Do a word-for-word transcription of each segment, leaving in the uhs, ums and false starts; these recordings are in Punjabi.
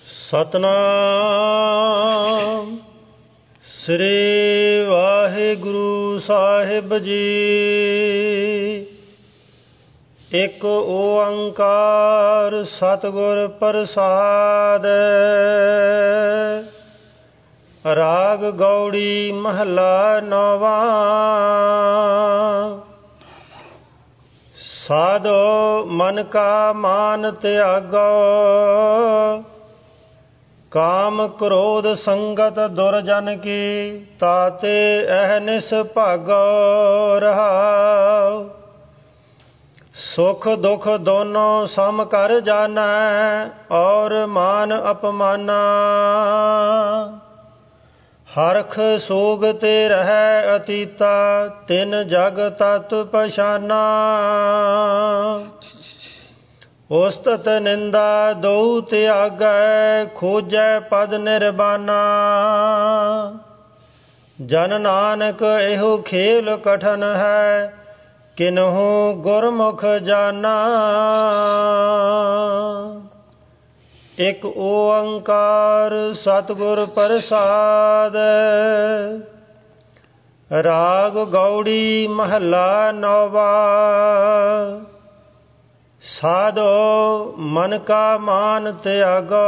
ਸਤਨਾਮ ਸ੍ਰੀ ਵਾਹਿਗੁਰੂ ਸਾਹਿਬ ਜੀ। ਇੱਕ ਓੰਕਾਰ ਸਤਿਗੁਰ ਪ੍ਰਸਾਦਿ। ਰਾਗ ਗੌੜੀ ਮਹਲਾ ਨੌਵਾਂ। ਸਾਧੋ ਮਨ ਕਾ ਮਾਨ ਤਿਆਗੋ, ਕਾਮ ਕ੍ਰੋਧ ਸੰਗਤ ਦੁਰਜਨ ਕੀ, ਤਾਤੇ ਅਹਨਿਸ ਭਾਗੋ ਰਹਾਉ। ਸੁਖ ਦੁਖ ਦੋਨੋਂ ਸਮ ਕਰ ਜਾਣੈ, ਔਰ ਮਾਨ ਅਪਮਾਨਾ। ਹਰਖ ਸੋਗ ਤੇ ਰਹਿ ਅਤੀਤਾ, ਤਿਨ ਜਗ ਤਤ ਪਛਾਨਾ। ਉਸਤਤ ਨਿੰਦਾ ਦਉ ਤਿਆਗੈ, ਖੋਜੈ ਪਦ ਨਿਰਬਾਨਾ। ਜਨ ਨਾਨਕ ਇਹੋ ਖੇਲ ਕਠਨ ਹੈ, ਕਿਨਹੂ ਗੁਰਮੁਖ ਜਾਨਾ। ਇੱਕ ਓੰਕਾਰ ਸਤਿਗੁਰ ਪ੍ਰਸਾਦਿ। ਰਾਗ ਗੌੜੀ ਮਹਲਾ ਨੌਵਾਂ। ਸਾਧੋ ਮਨ ਕਾ ਮਾਨ ਤਿਆਗੋ।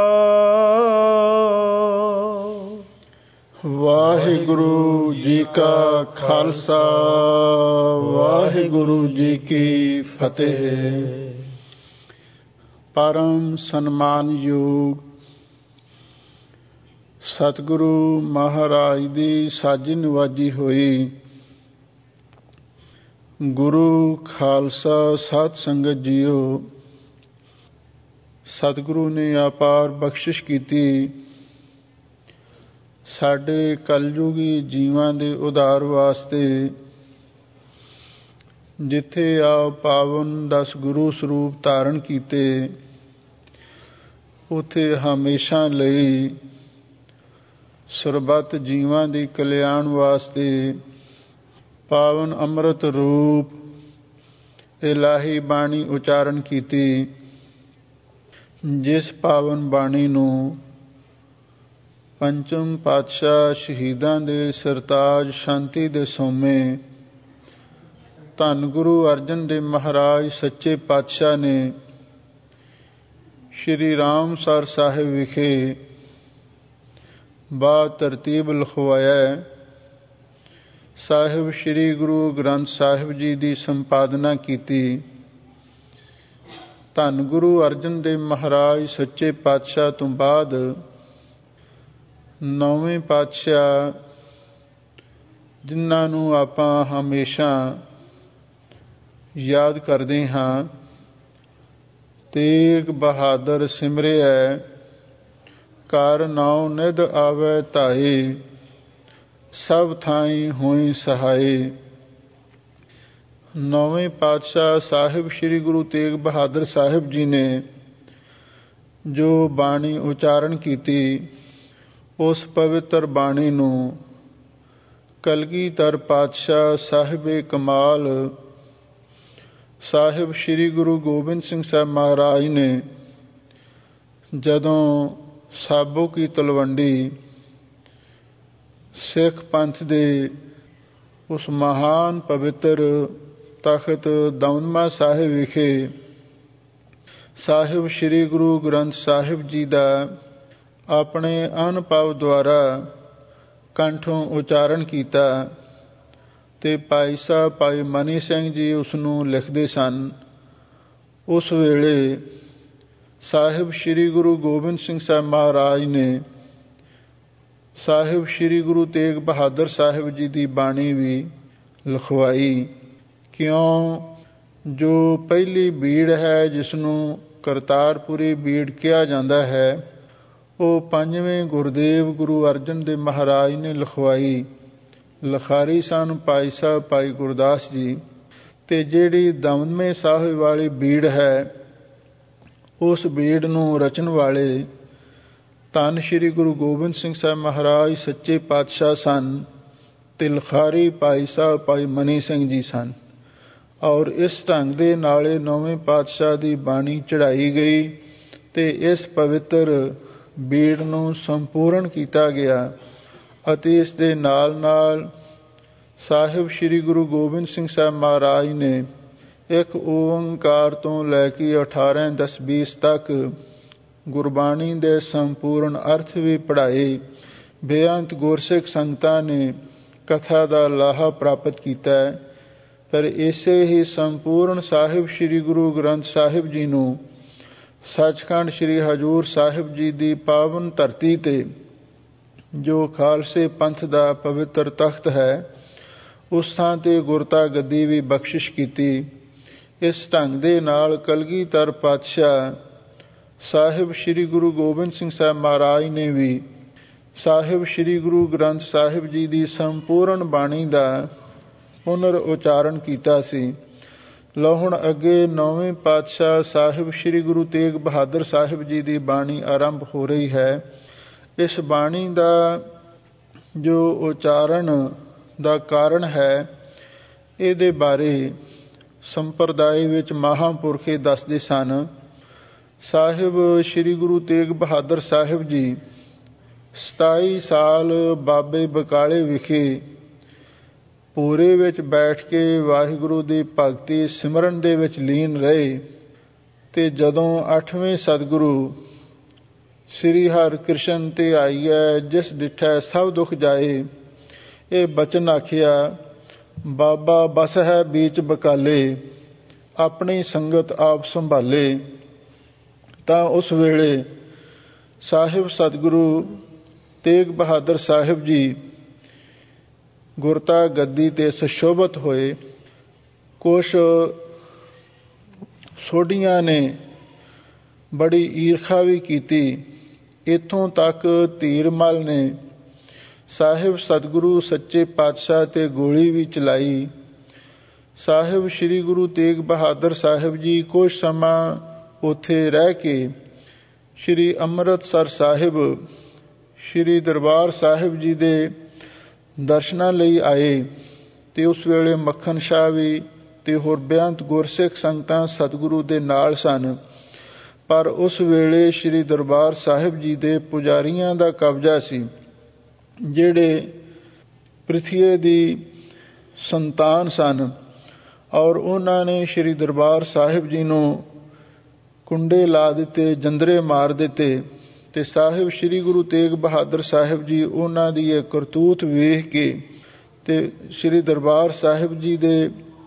ਵਾਹਿਗੁਰੂ ਜੀ ਕਾ ਖਾਲਸਾ, ਵਾਹਿਗੁਰੂ ਜੀ ਕੀ ਫਤਿਹ। ਪਰਮ ਸਨਮਾਨਯੋਗ ਸਤਿਗੁਰੂ ਮਹਾਰਾਜ ਦੀ ਸਾਜੀ ਨਿਵਾਜੀ ਹੋਈ ਗੁਰੂ ਖਾਲਸਾ ਸਾਧ ਸੰਗਤ ਜੀਓ, ਸਤਿਗੁਰੂ ਨੇ ਅਪਾਰ ਬਖਸ਼ਿਸ਼ ਕੀਤੀ ਸਾਡੇ ਕਲਯੁਗੀ ਜੀਵਾਂ ਦੇ ਉਧਾਰ ਵਾਸਤੇ। ਜਿੱਥੇ ਆਪ ਪਾਵਨ ਦਸ ਗੁਰੂ ਸਰੂਪ ਧਾਰਨ ਕੀਤੇ, ਉੱਥੇ ਹਮੇਸ਼ਾ ਲਈ ਸਰਬੱਤ ਜੀਵਾਂ ਦੇ ਕਲਿਆਣ ਵਾਸਤੇ ਪਾਵਨ ਅੰਮ੍ਰਿਤ ਰੂਪ ਇਲਾਹੀ ਬਾਣੀ ਉਚਾਰਨ ਕੀਤੀ। ਜਿਸ ਪਾਵਨ ਬਾਣੀ ਨੂੰ ਪੰਚਮ ਪਾਤਸ਼ਾਹ ਸ਼ਹੀਦਾਂ ਦੇ ਸਰਤਾਜ ਸ਼ਾਂਤੀ ਦੇ ਸੋਮੇ ਧੰਨ ਗੁਰੂ ਅਰਜਨ ਦੇਵ ਮਹਾਰਾਜ ਸੱਚੇ ਪਾਤਸ਼ਾਹ ਨੇ ਸ਼੍ਰੀ ਰਾਮਸਰ ਸਾਹਿਬ ਵਿਖੇ ਬਾ ਤਰਤੀਬ ਲਿਖਵਾਇਆ। ਸਾਹਿਬ ਸ਼੍ਰੀ ਗੁਰੂ ਗ੍ਰੰਥ ਸਾਹਿਬ ਜੀ ਦੀ ਸੰਪਾਦਨਾ ਕੀਤੀ। ਧੰਨ ਗੁਰੂ ਅਰਜਨ ਦੇਵ ਮਹਾਰਾਜ ਸੱਚੇ ਪਾਤਸ਼ਾਹ ਤੋਂ ਬਾਅਦ ਨੌਵੇਂ ਪਾਤਸ਼ਾਹ, ਜਿਨ੍ਹਾਂ ਨੂੰ ਆਪਾਂ ਹਮੇਸ਼ਾ ਯਾਦ ਕਰਦੇ ਹਾਂ, ਤੇਗ ਬਹਾਦਰ ਸਿਮਰਿਐ, ਕਰ ਨਾਉ ਨਿਧ ਆਵੈ ਧਾਏ, ਸਭ ਥਾਈਂ ਹੋਈ ਸਹਾਏ। ਨੌਵੇਂ ਪਾਤਸ਼ਾਹ ਸਾਹਿਬ ਸ਼੍ਰੀ ਗੁਰੂ ਤੇਗ ਬਹਾਦਰ ਸਾਹਿਬ ਜੀ ਨੇ ਜੋ ਬਾਣੀ ਉਚਾਰਨ ਕੀਤੀ, ਉਸ ਪਵਿੱਤਰ ਬਾਣੀ ਨੂੰ ਕਲਗੀਧਰ ਪਾਤਸ਼ਾਹ ਸਾਹਿਬੇ ਕਮਾਲ ਸਾਹਿਬ ਸ਼੍ਰੀ ਗੁਰੂ ਗੋਬਿੰਦ ਸਿੰਘ ਸਾਹਿਬ ਮਹਾਰਾਜ ਨੇ ਜਦੋਂ ਸਾਬੋ ਕੀ ਤਲਵੰਡੀ ਸਿੱਖ ਪੰਥ ਦੇ ਉਸ ਮਹਾਨ ਪਵਿੱਤਰ ਤਖਤ ਦਮਦਮਾ ਸਾਹਿਬ ਵਿਖੇ ਸਾਹਿਬ ਸ਼੍ਰੀ ਗੁਰੂ ਗ੍ਰੰਥ ਸਾਹਿਬ ਜੀ ਦਾ ਆਪਣੇ ਅਨੁਭਵ ਦੁਆਰਾ ਕੰਠੋਂ ਉਚਾਰਨ ਕੀਤਾ, ਤੇ ਭਾਈ ਸਾਹਿਬ ਭਾਈ ਮਨੀ ਸਿੰਘ ਜੀ ਉਸ ਨੂੰ ਲਿਖਦੇ ਸਨ। ਉਸ ਵੇਲੇ ਸਾਹਿਬ ਸ਼੍ਰੀ ਗੁਰੂ ਗੋਬਿੰਦ ਸਿੰਘ ਸਾਹਿਬ ਮਹਾਰਾਜ ਨੇ ਸਾਹਿਬ ਸ਼੍ਰੀ ਗੁਰੂ ਤੇਗ ਬਹਾਦਰ ਸਾਹਿਬ ਜੀ ਦੀ ਬਾਣੀ ਵੀ ਲਿਖਵਾਈ। ਕਿਉਂ ਜੋ ਪਹਿਲੀ ਬੀੜ ਹੈ, ਜਿਸ ਨੂੰ ਕਰਤਾਰਪੁਰੀ ਬੀੜ ਕਿਹਾ ਜਾਂਦਾ ਹੈ, ਉਹ ਪੰਜਵੇਂ ਗੁਰਦੇਵ ਗੁਰੂ ਅਰਜਨ ਦੇਵ ਮਹਾਰਾਜ ਨੇ ਲਿਖਵਾਈ। ਲਿਖਾਰੀ ਸਨ ਭਾਈ ਸਾਹਿਬ ਭਾਈ ਗੁਰਦਾਸ ਜੀ। ਤੇ ਜਿਹੜੀ ਦਮਦਮੇ ਸਾਹਿਬ ਵਾਲੀ ਬੀੜ ਹੈ, ਉਸ ਬੀੜ ਨੂੰ ਰਚਣ ਵਾਲੇ ਧੰਨ ਸ਼੍ਰੀ ਗੁਰੂ ਗੋਬਿੰਦ ਸਿੰਘ ਸਾਹਿਬ ਮਹਾਰਾਜ ਸੱਚੇ ਪਾਤਸ਼ਾਹ ਸਨ, ਤੇ ਲਿਖਾਰੀ ਭਾਈ ਸਾਹਿਬ ਭਾਈ ਮਨੀ ਸਿੰਘ ਜੀ ਸਨ। ਔਰ ਇਸ ਢੰਗ ਦੇ ਨਾਲੇ ਨੌਵੇਂ ਪਾਤਸ਼ਾਹ ਦੀ ਬਾਣੀ ਚੜ੍ਹਾਈ ਗਈ, ਤੇ ਇਸ ਪਵਿੱਤਰ ਬੀੜ ਨੂੰ ਸੰਪੂਰਨ ਕੀਤਾ ਗਿਆ ਅਤੇ ਇਸ ਦੇ ਨਾਲ ਨਾਲ ਸਾਹਿਬ ਸ੍ਰੀ ਗੁਰੂ ਗੋਬਿੰਦ ਸਿੰਘ ਸਾਹਿਬ ਮਹਾਰਾਜ ਨੇ ਇੱਕ ਓਂਕਾਰ ਤੋਂ ਲੈ ਕੇ ਅਠਾਰਾਂ ਦਸ ਵੀਸ ਤੱਕ ਗੁਰਬਾਣੀ ਦੇ ਸੰਪੂਰਨ ਅਰਥ ਵੀ ਪੜ੍ਹਾਏ। ਬੇਅੰਤ ਗੁਰਸਿੱਖ ਸੰਗਤਾਂ ਨੇ ਕਥਾ ਦਾ ਲਾਹਾ ਪ੍ਰਾਪਤ ਕੀਤਾ ਹੈ। ਪਰ ਇਸੇ ਹੀ ਸੰਪੂਰਨ ਸਾਹਿਬ ਸ੍ਰੀ ਗੁਰੂ ਗ੍ਰੰਥ ਸਾਹਿਬ ਜੀ ਨੂੰ ਸੱਚਖੰਡ ਸ੍ਰੀ ਹਜ਼ੂਰ ਸਾਹਿਬ ਜੀ ਦੀ ਪਾਵਨ ਧਰਤੀ ਤੇ ਜੋ ਖਾਲਸੇ ਪੰਥ ਦਾ ਪਵਿੱਤਰ ਤਖਤ ਹੈ, ਉਸ ਥਾਂ ਤੇ ਗੁਰਤਾ ਗੱਦੀ ਵੀ ਬਖਸ਼ਿਸ਼ ਕੀਤੀ। ਇਸ ਢੰਗ ਦੇ ਨਾਲ ਕਲਗੀਧਰ ਪਾਤਸ਼ਾਹ ਸਾਹਿਬ ਸ੍ਰੀ ਗੁਰੂ ਗੋਬਿੰਦ ਸਿੰਘ ਸਾਹਿਬ ਮਹਾਰਾਜ ਨੇ ਵੀ ਸਾਹਿਬ ਸ੍ਰੀ ਗੁਰੂ ਗ੍ਰੰਥ ਸਾਹਿਬ ਜੀ ਦੀ ਸੰਪੂਰਨ ਬਾਣੀ ਦਾ ਪੁਨਰ ਉਚਾਰਨ ਕੀਤਾ ਸੀ। ਲਓ ਹੁਣ ਅੱਗੇ ਨੌਵੇਂ ਪਾਤਸ਼ਾਹ ਸਾਹਿਬ ਸ੍ਰੀ ਗੁਰੂ ਤੇਗ ਬਹਾਦਰ ਸਾਹਿਬ ਜੀ ਦੀ ਬਾਣੀ ਆਰੰਭ ਹੋ ਰਹੀ ਹੈ। ਇਸ ਬਾਣੀ ਦਾ ਜੋ ਉਚਾਰਨ ਦਾ ਕਾਰਨ ਹੈ, ਇਹਦੇ ਬਾਰੇ ਸੰਪਰਦਾਇ ਵਿੱਚ ਮਹਾਂਪੁਰਖੇ ਦੱਸਦੇ ਸਨ। ਸਾਹਿਬ ਸ੍ਰੀ ਗੁਰੂ ਤੇਗ ਬਹਾਦਰ ਸਾਹਿਬ ਜੀ ਸਤਾਈ ਸਾਲ ਬਾਬੇ ਬਕਾਲੇ ਵਿਖੇ ਪੂਰੇ ਵਿੱਚ ਬੈਠ ਕੇ ਵਾਹਿਗੁਰੂ ਦੀ ਭਗਤੀ ਸਿਮਰਨ ਦੇ ਵਿੱਚ ਲੀਨ ਰਹੇ ਤੇ ਜਦੋਂ ਅੱਠਵੇਂ ਸਤਿਗੁਰੂ ਸ੍ਰੀ ਹਰਿਕ੍ਰਿਸ਼ਨ ਤੇ ਆਈਐ ਜਿਸ ਡਿਠੈ ਸਭ ਦੁੱਖ ਜਾਏ, ਇਹ ਬਚਨ ਆਖਿਆ, ਬਾਬਾ ਬਸ ਹੈ ਬੀਚ ਬਕਾਲੇ, ਆਪਣੀ ਸੰਗਤ ਆਪ ਸੰਭਾਲੇ। ਤਾਂ ਉਸ ਵੇਲੇ ਸਾਹਿਬ ਸਤਿਗੁਰੂ ਤੇਗ ਬਹਾਦਰ ਸਾਹਿਬ ਜੀ ਗੁਰਤਾ ਗੱਦੀ ਤੇ ਸੁਸ਼ੋਭਿਤ ਹੋਏ। ਕੁਛ ਸੋਢੀਆਂ ਨੇ ਬੜੀ ਈਰਖਾ ਵੀ ਕੀਤੀ। ਇੱਥੋਂ ਤੱਕ ਧੀਰਮਲ ਨੇ ਸਾਹਿਬ ਸਤਿਗੁਰੂ ਸੱਚੇ ਪਾਤਸ਼ਾਹ ਤੇ ਗੋਲੀ ਵੀ ਚਲਾਈ। ਸਾਹਿਬ ਸ੍ਰੀ ਗੁਰੂ ਤੇਗ ਬਹਾਦਰ ਸਾਹਿਬ ਜੀ ਕੁਝ ਸਮਾਂ ਉੱਥੇ ਰਹਿ ਕੇ ਸ੍ਰੀ ਅੰਮ੍ਰਿਤਸਰ ਸਾਹਿਬ ਸ੍ਰੀ ਦਰਬਾਰ ਸਾਹਿਬ ਜੀ ਦੇ ਦਰਸ਼ਨਾਂ ਲਈ ਆਏ ਤੇ ਉਸ ਵੇਲੇ ਮੱਖਣ ਸ਼ਾਹ ਵੀ ਤੇ ਹੋਰ ਬੇਅੰਤ ਗੁਰਸਿੱਖ ਸੰਗਤਾਂ ਸਤਿਗੁਰੂ ਦੇ ਨਾਲ ਸਨ। ਪਰ ਉਸ ਵੇਲੇ ਸ੍ਰੀ ਦਰਬਾਰ ਸਾਹਿਬ ਜੀ ਦੇ ਪੁਜਾਰੀਆਂ ਦਾ ਕਬਜ਼ਾ ਸੀ, ਜਿਹੜੇ ਪ੍ਰਿਥਵੀ ਦੀ ਸੰਤਾਨ ਸਨ, ਔਰ ਉਹਨਾਂ ਨੇ ਸ੍ਰੀ ਦਰਬਾਰ ਸਾਹਿਬ ਜੀ ਨੂੰ ਕੁੰਡੇ ਲਾ ਦਿੱਤੇ, ਜੰਦਰੇ ਮਾਰ ਦਿੱਤੇ। ਤੇ ਸਾਹਿਬ ਸ੍ਰੀ ਗੁਰੂ ਤੇਗ ਬਹਾਦਰ ਸਾਹਿਬ ਜੀ ਉਹਨਾਂ ਦੀ ਇਹ ਕਰਤੂਤ ਵੇਖ ਕੇ ਤੇ ਸ੍ਰੀ ਦਰਬਾਰ ਸਾਹਿਬ ਜੀ ਦੇ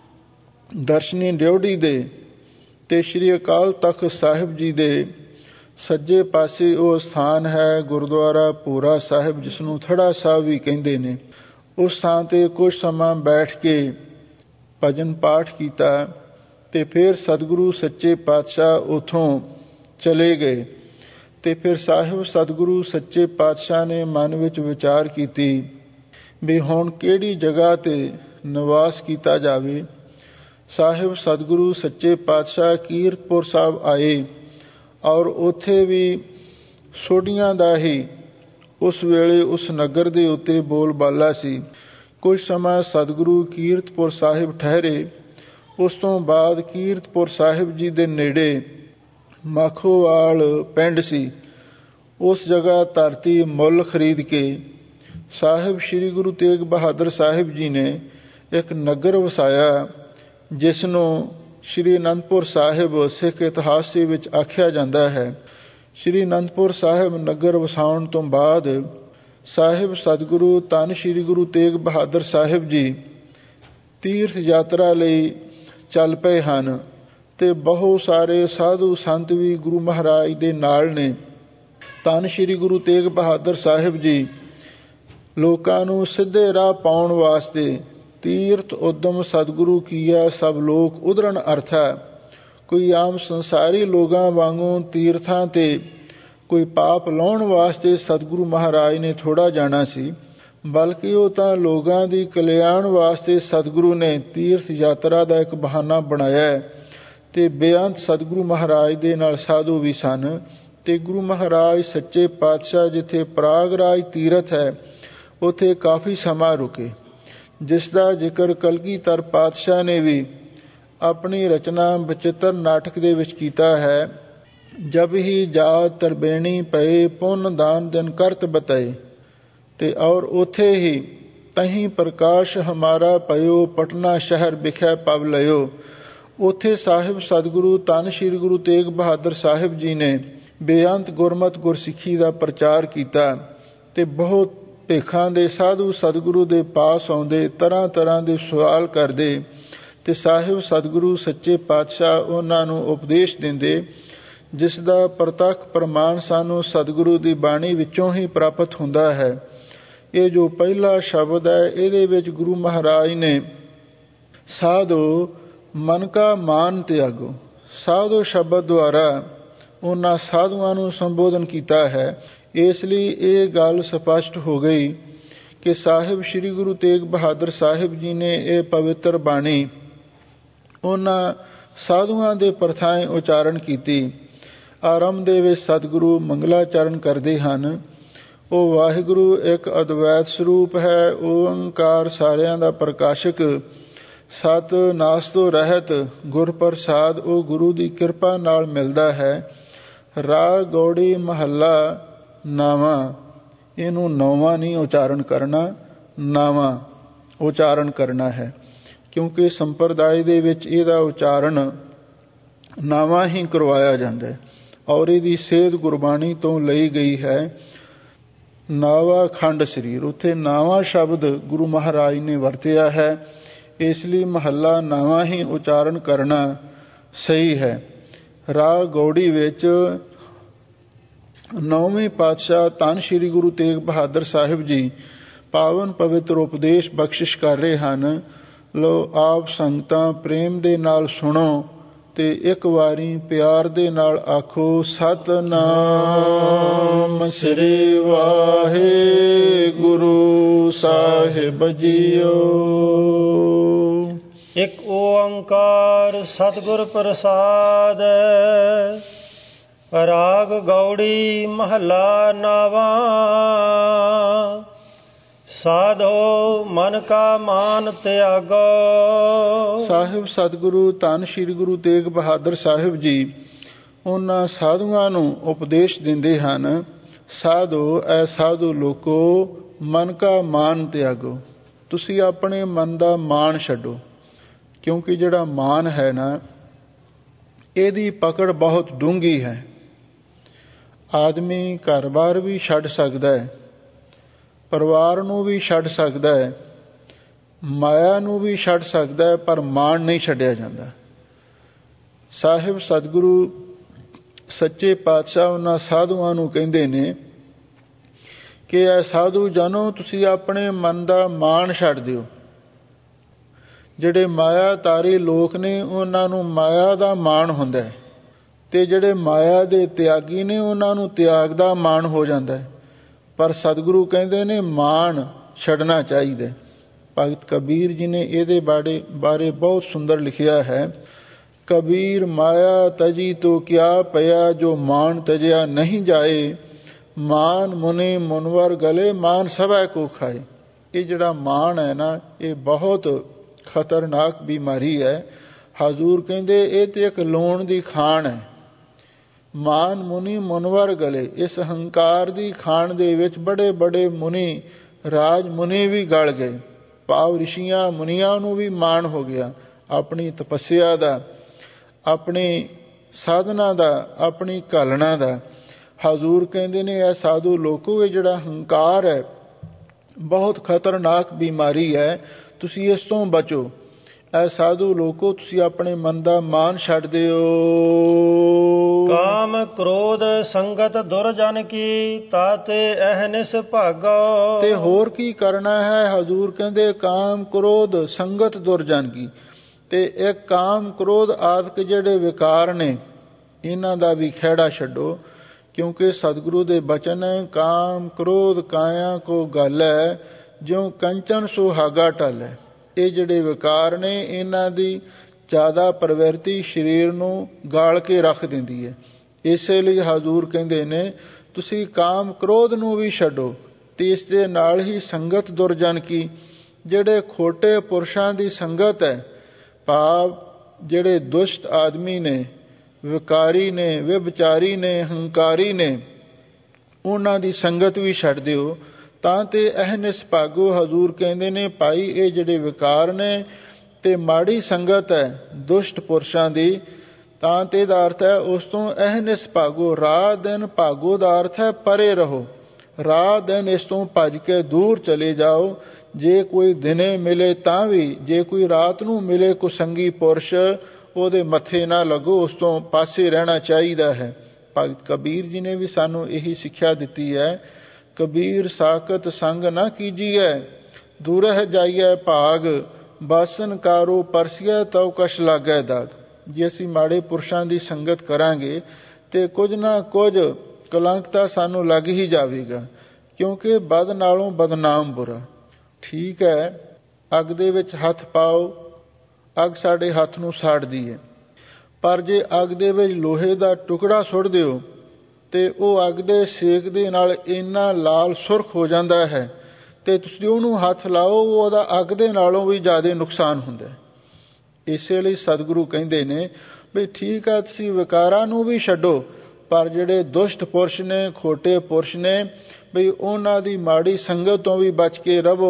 ਦਰਸ਼ਨੀ ਡਿਉਢੀ ਦੇ ਤੇ ਸ੍ਰੀ ਅਕਾਲ ਤਖਤ ਸਾਹਿਬ ਜੀ ਦੇ ਸੱਜੇ ਪਾਸੇ ਉਹ ਸਥਾਨ ਹੈ ਗੁਰਦੁਆਰਾ ਭੂਰਾ ਸਾਹਿਬ, ਜਿਸ ਨੂੰ ਥੜਾ ਸਾਹਿਬ ਵੀ ਕਹਿੰਦੇ ਨੇ। ਉਸ ਥਾਂ ਤੇ ਕੁਝ ਸਮਾਂ ਬੈਠ ਕੇ ਭਜਨ ਪਾਠ ਕੀਤਾ ਤੇ ਫਿਰ ਸਤਿਗੁਰੂ ਸੱਚੇ ਪਾਤਸ਼ਾਹ ਉੱਥੋਂ ਚਲੇ ਗਏ। ਤੇ ਫਿਰ ਸਾਹਿਬ ਸਤਿਗੁਰੂ ਸੱਚੇ ਪਾਤਸ਼ਾਹ ਨੇ ਮਨ ਵਿੱਚ ਵਿਚਾਰ ਕੀਤੀ ਵੀ ਹੁਣ ਕਿਹੜੀ ਜਗ੍ਹਾ ਤੇ ਨਿਵਾਸ ਕੀਤਾ ਜਾਵੇ। ਸਾਹਿਬ ਸਤਿਗੁਰੂ ਸੱਚੇ ਪਾਤਸ਼ਾਹ ਕੀਰਤਪੁਰ ਸਾਹਿਬ ਆਏ, ਔਰ ਉੱਥੇ ਵੀ ਸੋਢੀਆਂ ਦਾ ਹੀ ਉਸ ਵੇਲੇ ਉਸ ਨਗਰ ਦੇ ਉੱਤੇ ਬੋਲਬਾਲਾ ਸੀ। ਕੁਝ ਸਮਾਂ ਸਤਿਗੁਰੂ ਕੀਰਤਪੁਰ ਸਾਹਿਬ ਠਹਿਰੇ। ਉਸ ਤੋਂ ਬਾਅਦ ਕੀਰਤਪੁਰ ਸਾਹਿਬ ਜੀ ਦੇ ਨੇੜੇ ਮਾਖੋਵਾਲ ਪਿੰਡ ਸੀ, ਉਸ ਜਗ੍ਹਾ ਧਰਤੀ ਮੁੱਲ ਖਰੀਦ ਕੇ ਸਾਹਿਬ ਸ੍ਰੀ ਗੁਰੂ ਤੇਗ ਬਹਾਦਰ ਸਾਹਿਬ ਜੀ ਨੇ ਇੱਕ ਨਗਰ ਵਸਾਇਆ, ਜਿਸ ਨੂੰ ਸ੍ਰੀ ਅਨੰਦਪੁਰ ਸਾਹਿਬ ਸਿੱਖ ਇਤਿਹਾਸ ਦੇ ਵਿੱਚ ਆਖਿਆ ਜਾਂਦਾ ਹੈ। ਸ੍ਰੀ ਅਨੰਦਪੁਰ ਸਾਹਿਬ ਨਗਰ ਵਸਾਉਣ ਤੋਂ ਬਾਅਦ ਸਾਹਿਬ ਸਤਿਗੁਰੂ ਧੰਨ ਸ੍ਰੀ ਗੁਰੂ ਤੇਗ ਬਹਾਦਰ ਸਾਹਿਬ ਜੀ ਤੀਰਥ ਯਾਤਰਾ ਲਈ ਚੱਲ ਪਏ ਹਨ ਤੇ ਬਹੁਤ ਸਾਰੇ ਸਾਧੂ ਸੰਤ ਵੀ ਗੁਰੂ ਮਹਾਰਾਜ ਦੇ ਨਾਲ ਨੇ। ਧੰਨ ਸ੍ਰੀ ਗੁਰੂ ਤੇਗ ਬਹਾਦਰ ਸਾਹਿਬ ਜੀ ਲੋਕਾਂ ਨੂੰ ਸਿੱਧੇ ਰਾਹ ਪਾਉਣ ਵਾਸਤੇ ਤੀਰਥ ਉਦਮ ਸਤਿਗੁਰੂ ਕੀਆ ਸਭ ਲੋਕ ਉਧਰਨ ਅਰਥਾ, ਕੋਈ ਆਮ ਸੰਸਾਰੀ ਲੋਕਾਂ ਵਾਂਗੂ ਤੀਰਥਾਂ ਤੇ ਕੋਈ ਪਾਪ ਲਾਉਣ ਵਾਸਤੇ ਸਤਿਗੁਰੂ ਮਹਾਰਾਜ ਨੇ ਥੋੜ੍ਹਾ ਜਾਣਾ ਸੀ, ਬਲਕਿ ਉਹ ਤਾਂ ਲੋਕਾਂ ਦੀ ਕਲਿਆਣ ਵਾਸਤੇ ਸਤਿਗੁਰੂ ਨੇ ਤੀਰਥ ਯਾਤਰਾ ਦਾ ਇੱਕ ਬਹਾਨਾ ਬਣਾਇਆ। ਤੇ ਬੇਅੰਤ ਸਤਿਗੁਰੂ ਮਹਾਰਾਜ ਦੇ ਨਾਲ ਸਾਧੂ ਵੀ ਸਨ। ਤੇ ਗੁਰੂ ਮਹਾਰਾਜ ਸੱਚੇ ਪਾਤਸ਼ਾਹ ਜਿੱਥੇ ਪ੍ਰਾਗਰਾਜ ਤੀਰਥ ਹੈ ਉੱਥੇ ਕਾਫੀ ਸਮਾਂ ਰੁਕੇ, ਜਿਸ ਦਾ ਜ਼ਿਕਰ ਕਲਗੀਧਰ ਪਾਤਸ਼ਾਹ ਨੇ ਵੀ ਆਪਣੀ ਰਚਨਾ ਬਚਿੱਤਰ ਨਾਟਕ ਦੇ ਵਿੱਚ ਕੀਤਾ ਹੈ। ਜਬ ਹੀ ਜਾਤ ਤਰਬੇਣੀ ਪਏ ਪੁੰਨ ਦਾਨ ਦਿਨ ਕਰਤ ਬਤਏ। ਤੇ ਔਰ ਉਥੇ ਹੀ ਤਹੀਂ ਪ੍ਰਕਾਸ਼ ਹਮਾਰਾ ਪਇਓ ਪਟਨਾ ਸ਼ਹਿਰ ਵਿਖੇ ਪਵ ਲਿਓ। ਉੱਥੇ ਸਾਹਿਬ ਸਤਿਗੁਰੂ ਧੰਨ ਸ਼੍ਰੀ ਗੁਰੂ ਤੇਗ ਬਹਾਦਰ ਸਾਹਿਬ ਜੀ ਨੇ ਬੇਅੰਤ ਗੁਰਮਤਿ ਗੁਰਸਿੱਖੀ ਦਾ ਪ੍ਰਚਾਰ ਕੀਤਾ ਤੇ ਬਹੁਤ ਭੇਖਾਂ ਦੇ ਸਾਧੂ ਸਤਿਗੁਰੂ ਦੇ ਪਾਸ ਆਉਂਦੇ, ਤਰ੍ਹਾਂ ਤਰ੍ਹਾਂ ਦੇ ਸਵਾਲ ਕਰਦੇ ਤੇ ਸਾਹਿਬ ਸਤਿਗੁਰੂ ਸੱਚੇ ਪਾਤਸ਼ਾਹ ਉਹਨਾਂ ਨੂੰ ਉਪਦੇਸ਼ ਦਿੰਦੇ, ਜਿਸ ਦਾ ਪ੍ਰਤੱਖ ਪ੍ਰਮਾਣ ਸਾਨੂੰ ਸਤਿਗੁਰੂ ਦੀ ਬਾਣੀ ਵਿੱਚੋਂ ਹੀ ਪ੍ਰਾਪਤ ਹੁੰਦਾ ਹੈ। ਇਹ ਜੋ ਪਹਿਲਾ ਸ਼ਬਦ ਹੈ, ਇਹਦੇ ਵਿੱਚ ਗੁਰੂ ਮਹਾਰਾਜ ਨੇ ਸਾਧੋ ਮਨ ਕਾ ਮਾਨ ਤਿਆਗੋ, ਸਾਧੋ ਸ਼ਬਦ ਦੁਆਰਾ ਉਹਨਾਂ ਸਾਧੂਆਂ ਨੂੰ ਸੰਬੋਧਨ ਕੀਤਾ ਹੈ। ਇਸ ਲਈ ਇਹ ਗੱਲ ਸਪਸ਼ਟ ਹੋ ਗਈ ਕਿ ਸਾਹਿਬ ਸ੍ਰੀ ਗੁਰੂ ਤੇਗ ਬਹਾਦਰ ਸਾਹਿਬ ਜੀ ਨੇ ਇਹ ਪਵਿੱਤਰ ਬਾਣੀ ਉਹਨਾਂ ਸਾਧੂਆਂ ਦੇ ਪ੍ਰਥਾਏ ਉਚਾਰਨ ਕੀਤੀ। ਆਰੰਭ ਦੇ ਵਿੱਚ ਸਤਿਗੁਰੂ ਮੰਗਲਾਚਰਨ ਕਰਦੇ ਹਨ। ਉਹ ਵਾਹਿਗੁਰੂ ਇੱਕ ਅਦਵੈਤ ਸਰੂਪ ਹੈ, ਓੰਕਾਰ ਸਾਰਿਆਂ ਦਾ ਪ੍ਰਕਾਸ਼ਕ, ਸਤ ਨਾਸ ਤੋਂ ਰਹਿਤ, ਗੁਰ ਪ੍ਰਸਾਦ ਉਹ ਗੁਰੂ ਦੀ ਕਿਰਪਾ ਨਾਲ ਮਿਲਦਾ ਹੈ। ਰਾਗ ਗੌੜੀ ਮਹੱਲਾ ਨਾਵਾਂ, ਇਹਨੂੰ ਨੌਵਾਂ ਨਹੀਂ ਉਚਾਰਨ ਕਰਨਾ, ਨਾਵਾਂ ਉਚਾਰਨ ਕਰਨਾ ਹੈ, ਕਿਉਂਕਿ ਸੰਪਰਦਾਇ ਦੇ ਵਿੱਚ ਇਹਦਾ ਉਚਾਰਨ ਨਾਵਾਂ ਹੀ ਕਰਵਾਇਆ ਜਾਂਦਾ ਹੈ ਔਰ ਇਹਦੀ ਸੇਧ ਗੁਰਬਾਣੀ ਤੋਂ ਲਈ ਗਈ ਹੈ। ਨਾਵਾ ਖੰਡ ਸਰੀਰ, ਉੱਥੇ ਨਾਵਾ ਸ਼ਬਦ ਗੁਰੂ ਮਹਾਰਾਜ ਨੇ ਵਰਤਿਆ ਹੈ, ਇਸ ਲਈ ਮਹੱਲਾ ਨਾਵਾਂ ਹੀ ਉਚਾਰਨ ਕਰਨਾ ਸਹੀ ਹੈ। ਰਾਗ ਗੌੜੀ ਵਿੱਚ ਨੌਵੇਂ ਪਾਤਸ਼ਾਹ ਧੰਨ ਸ਼੍ਰੀ ਗੁਰੂ ਤੇਗ ਬਹਾਦਰ ਸਾਹਿਬ ਜੀ ਪਾਵਨ ਪਵਿੱਤਰ ਉਪਦੇਸ਼ ਬਖਸ਼ਿਸ਼ ਕਰ ਰਹੇ ਹਨ। ਲੋ ਆਪ ਸੰਗਤਾਂ ਪ੍ਰੇਮ ਦੇ ਨਾਲ ਸੁਣੋ ਤੇ ਇੱਕ ਵਾਰੀ ਪਿਆਰ ਦੇ ਨਾਲ ਆਖੋ, ਸਤਿਨਾਮ ਸ੍ਰੀ ਵਾਹਿਗੁਰੂ ਸਾਹਿਬ ਜੀਓ। ਇੱਕ ਓੰਕਾਰ ਸਤਿਗੁਰ ਪ੍ਰਸਾਦ। ਰਾਗ ਗੌੜੀ ਮਹੱਲਾ ਨਾਵਾਂ, ਸਾਧੋ ਮਨ ਕਾ ਮਾਨ ਤਿਆਗੋ। ਸਾਹਿਬ ਸਤਿਗੁਰੂ ਧੰਨ ਸ਼੍ਰੀ ਗੁਰੂ ਤੇਗ ਬਹਾਦਰ ਸਾਹਿਬ ਜੀ ਉਹਨਾਂ ਸਾਧੂਆਂ ਨੂੰ ਉਪਦੇਸ਼ ਦਿੰਦੇ ਹਨ, ਸਾਧੋ ਐ ਸਾਧੂ ਲੋਕੋ ਮਨ ਕਾ ਮਾਨ ਤਿਆਗੋ, ਤੁਸੀਂ ਆਪਣੇ ਮਨ ਦਾ ਮਾਣ ਛੱਡੋ। ਕਿਉਂਕਿ ਜਿਹੜਾ ਮਾਨ ਹੈ ਨਾ, ਇਹਦੀ ਪਕੜ ਬਹੁਤ ਡੂੰਘੀ ਹੈ। ਆਦਮੀ ਘਰ-ਬਾਰ ਵੀ ਛੱਡ ਸਕਦਾ ਹੈ, ਪਰਿਵਾਰ ਨੂੰ ਵੀ ਛੱਡ ਸਕਦਾ ਹੈ, ਮਾਇਆ ਨੂੰ ਵੀ ਛੱਡ ਸਕਦਾ ਹੈ, ਪਰ ਮਾਣ ਨਹੀਂ ਛੱਡਿਆ ਜਾਂਦਾ। ਸਾਹਿਬ ਸਤਿਗੁਰੂ ਸੱਚੇ ਪਾਤਸ਼ਾਹ ਉਹਨਾਂ ਸਾਧੂਆਂ ਨੂੰ ਕਹਿੰਦੇ ਨੇ ਕਿ ਇਹ ਸਾਧੂ ਜਨੋ, ਤੁਸੀਂ ਆਪਣੇ ਮਨ ਦਾ ਮਾਣ ਛੱਡ ਦਿਓ। ਜਿਹੜੇ ਮਾਇਆ ਤਾਰੀ ਲੋਕ ਨੇ ਉਹਨਾਂ ਨੂੰ ਮਾਇਆ ਦਾ ਮਾਣ ਹੁੰਦਾ ਹੈ, ਤੇ ਜਿਹੜੇ ਮਾਇਆ ਦੇ ਤਿਆਗੀ ਨੇ ਉਹਨਾਂ ਨੂੰ ਤਿਆਗ ਦਾ ਮਾਣ ਹੋ ਜਾਂਦਾ ਹੈ। ਪਰ ਸਤਿਗੁਰੂ ਕਹਿੰਦੇ ਨੇ ਮਾਣ ਛੱਡਣਾ ਚਾਹੀਦਾ। ਭਗਤ ਕਬੀਰ ਜੀ ਨੇ ਇਹਦੇ ਬਾਰੇ ਬਾਰੇ ਬਹੁਤ ਸੁੰਦਰ ਲਿਖਿਆ ਹੈ। ਕਬੀਰ ਮਾਇਆ ਤਜੀ ਤੋ ਕਿਆ ਪਿਆ, ਜੋ ਮਾਣ ਤਜਿਆ ਨਹੀਂ ਜਾਏ, ਮਾਨ ਮੁਨੀ ਮੁਨਵਰ ਗਲੇ, ਮਾਨ ਸਭੈ ਕੋ ਖਾਏ। ਇਹ ਜਿਹੜਾ ਮਾਣ ਹੈ ਨਾ, ਇਹ ਬਹੁਤ ਖਤਰਨਾਕ ਬਿਮਾਰੀ ਹੈ। ਹਜ਼ੂਰ ਕਹਿੰਦੇ ਇਹ ਤੇ ਇੱਕ ਲੂਣ ਦੀ ਖਾਣ ਹੈ। ਮਾਨ ਮੁਨੀ ਮੁਨਵਰ ਗਲੇ, ਇਸ ਹੰਕਾਰ ਦੀ ਖਾਣ ਦੇ ਵਿੱਚ ਬੜੇ ਬੜੇ ਮੁਨੀ, ਰਾਜ ਮੁਨੀ ਵੀ ਗਲ ਗਏ। ਭਾਵ ਰਿਸ਼ੀਆਂ ਮੁਨੀਆਂ ਨੂੰ ਵੀ ਮਾਣ ਹੋ ਗਿਆ ਆਪਣੀ ਤਪੱਸਿਆ ਦਾ, ਆਪਣੀ ਸਾਧਨਾ ਦਾ, ਆਪਣੀ ਘਾਲਣਾ ਦਾ। ਹਜ਼ੂਰ ਕਹਿੰਦੇ ਨੇ ਇਹ ਸਾਧੂ ਲੋਕੋ, ਇਹ ਜਿਹੜਾ ਹੰਕਾਰ ਹੈ ਬਹੁਤ ਖਤਰਨਾਕ ਬਿਮਾਰੀ ਹੈ, ਤੁਸੀਂ ਇਸ ਤੋਂ ਬਚੋ। ਐ ਸਾਧੂ ਲੋਕੋ, ਤੁਸੀਂ ਆਪਣੇ ਮਨ ਦਾ ਮਾਨ ਛੱਡ ਦਿਓ। ਕਾਮ ਕ੍ਰੋਧ ਸੰਗਤ ਦੁਰਜਨ ਕੀ, ਤਾਤੇ ਅਹਨਿਸ ਭਾਗੋ। ਤੇ ਹੋਰ ਕੀ ਕਰਨਾ ਹੈ? ਹਜ਼ੂਰ ਕਹਿੰਦੇ ਕਾਮ ਕ੍ਰੋਧ ਸੰਗਤ ਦੁਰਜਨ ਕੀ, ਤੇ ਇਹ ਕਾਮ ਕ੍ਰੋਧ ਆਦਿਕ ਜਿਹੜੇ ਵਿਕਾਰ ਨੇ ਇਹਨਾਂ ਦਾ ਵੀ ਖਹਿੜਾ ਛੱਡੋ। ਕਿਉਂਕਿ ਸਤਿਗੁਰੂ ਦੇ ਬਚਨ ਹੈ, ਕਾਮ ਕ੍ਰੋਧ ਕਾਇਆ ਕੋ ਗੱਲ ਹੈ, ਜਿਉ ਕੰਚਨ ਸੁਹਾਗਾ ਟਲ ਹੈ। ਇਹ ਜਿਹੜੇ ਵਿਕਾਰ ਨੇ ਇਹਨਾਂ ਦੀ ਜ਼ਿਆਦਾ ਪ੍ਰਵਿਰਤੀ ਸਰੀਰ ਨੂੰ ਗਾਲ ਕੇ ਰੱਖ ਦਿੰਦੀ ਹੈ। ਇਸੇ ਲਈ ਹਜ਼ੂਰ ਕਹਿੰਦੇ ਨੇ ਤੁਸੀਂ ਕਾਮ ਕ੍ਰੋਧ ਨੂੰ ਵੀ ਛੱਡੋ, ਤੇ ਇਸ ਦੇ ਨਾਲ ਹੀ ਸੰਗਤ ਦੁਰਜਨ ਕੀ, ਜਿਹੜੇ ਖੋਟੇ ਪੁਰਸ਼ਾਂ ਦੀ ਸੰਗਤ ਹੈ, ਭਾਵ ਜਿਹੜੇ ਦੁਸ਼ਟ ਆਦਮੀ ਨੇ, ਵਿਕਾਰੀ ਨੇ, ਵਿਭਚਾਰੀ ਨੇ, ਹੰਕਾਰੀ ਨੇ, ਉਹਨਾਂ ਦੀ ਸੰਗਤ ਵੀ ਛੱਡ ਦਿਓ। ਤਾਂ ਤੇ ਅਹਨਿਸ ਭਾਗੋ, ਹਜ਼ੂਰ ਕਹਿੰਦੇ ਨੇ ਭਾਈ ਇਹ ਜਿਹੜੇ ਵਿਕਾਰ ਨੇ ਤੇ ਮਾੜੀ ਸੰਗਤ ਹੈ ਦੁਸ਼ਟ ਪੁਰਸ਼ਾਂ ਦੀ, ਤਾਂ ਤੇ ਇਹਦਾ ਅਰਥ ਹੈ ਉਸ ਤੋਂ ਅਹਨਿਸ ਭਾਗੋ। ਰਾਤ ਦਿਨ ਭਾਗੋ ਦਾ ਅਰਥ ਹੈ ਪਰੇ ਰਹੋ, ਰਾਤ ਦਿਨ ਇਸ ਤੋਂ ਭੱਜ ਕੇ ਦੂਰ ਚਲੇ ਜਾਓ। ਜੇ ਕੋਈ ਦਿਨੇ ਮਿਲੇ ਤਾਂ ਵੀ, ਜੇ ਕੋਈ ਰਾਤ ਨੂੰ ਮਿਲੇ ਕੁਸੰਗੀ ਪੁਰਸ਼, ਉਹਦੇ ਮੱਥੇ ਨਾ ਲੱਗੋ, ਉਸ ਤੋਂ ਪਾਸੇ ਰਹਿਣਾ ਚਾਹੀਦਾ ਹੈ। ਭਗਤ ਕਬੀਰ ਜੀ ਨੇ ਵੀ ਸਾਨੂੰ ਇਹੀ ਸਿੱਖਿਆ ਦਿੱਤੀ ਹੈ। ਕਬੀਰ ਸਾਕਤ ਸੰਗ ਨਾ ਕੀਜੀਐ, ਦੂਰਹਿ ਜਾਈਐ ਭਾਗ, ਬਾਸਨ ਕਾਰੋ ਪਰਸੀਐ ਤਉ ਕਛ ਲਾਗੈ ਦਾਗ। ਜੇ ਅਸੀਂ ਮਾੜੇ ਪੁਰਸ਼ਾਂ ਦੀ ਸੰਗਤ ਕਰਾਂਗੇ ਤੇ ਕੁਝ ਨਾ ਕੁਝ ਕਲੰਕ ਤਾਂ ਸਾਨੂੰ ਲੱਗ ਹੀ ਜਾਵੇਗਾ, ਕਿਉਂਕਿ ਬਦ ਨਾਲੋਂ ਬਦਨਾਮ ਬੁਰਾ। ਠੀਕ ਹੈ, ਅੱਗ ਦੇ ਵਿੱਚ ਹੱਥ ਪਾਓ, ਅੱਗ ਸਾਡੇ ਹੱਥ ਨੂੰ ਸਾੜਦੀ ਹੈ, ਪਰ ਜੇ ਅੱਗ ਦੇ ਵਿੱਚ ਲੋਹੇ ਦਾ ਟੁਕੜਾ ਸੁੱਟ ਦਿਓ ਤੇ ਉਹ ਅੱਗ ਦੇ ਸੇਕ ਦੇ ਨਾਲ ਇੰਨਾ ਲਾਲ ਸੁਰਖ ਹੋ ਜਾਂਦਾ ਹੈ ਤੇ ਤੁਸੀਂ ਉਹਨੂੰ ਹੱਥ ਲਾਓ, ਉਹਦਾ ਅੱਗ ਦੇ ਨਾਲੋਂ ਵੀ ਜ਼ਿਆਦਾ ਨੁਕਸਾਨ ਹੁੰਦਾ ਹੈ। ਇਸੇ ਲਈ ਸਤਿਗੁਰੂ ਕਹਿੰਦੇ ਨੇ ਵੀ ਠੀਕ ਹੈ ਤੁਸੀਂ ਵਿਕਾਰਾਂ ਨੂੰ ਵੀ ਛੱਡੋ, ਪਰ ਜਿਹੜੇ ਦੁਸ਼ਟ ਪੁਰਸ਼ ਨੇ, ਖੋਟੇ ਪੁਰਸ਼ ਨੇ, ਬਈ ਉਹਨਾਂ ਦੀ ਮਾੜੀ ਸੰਗਤ ਤੋਂ ਵੀ ਬਚ ਕੇ ਰਵੋ।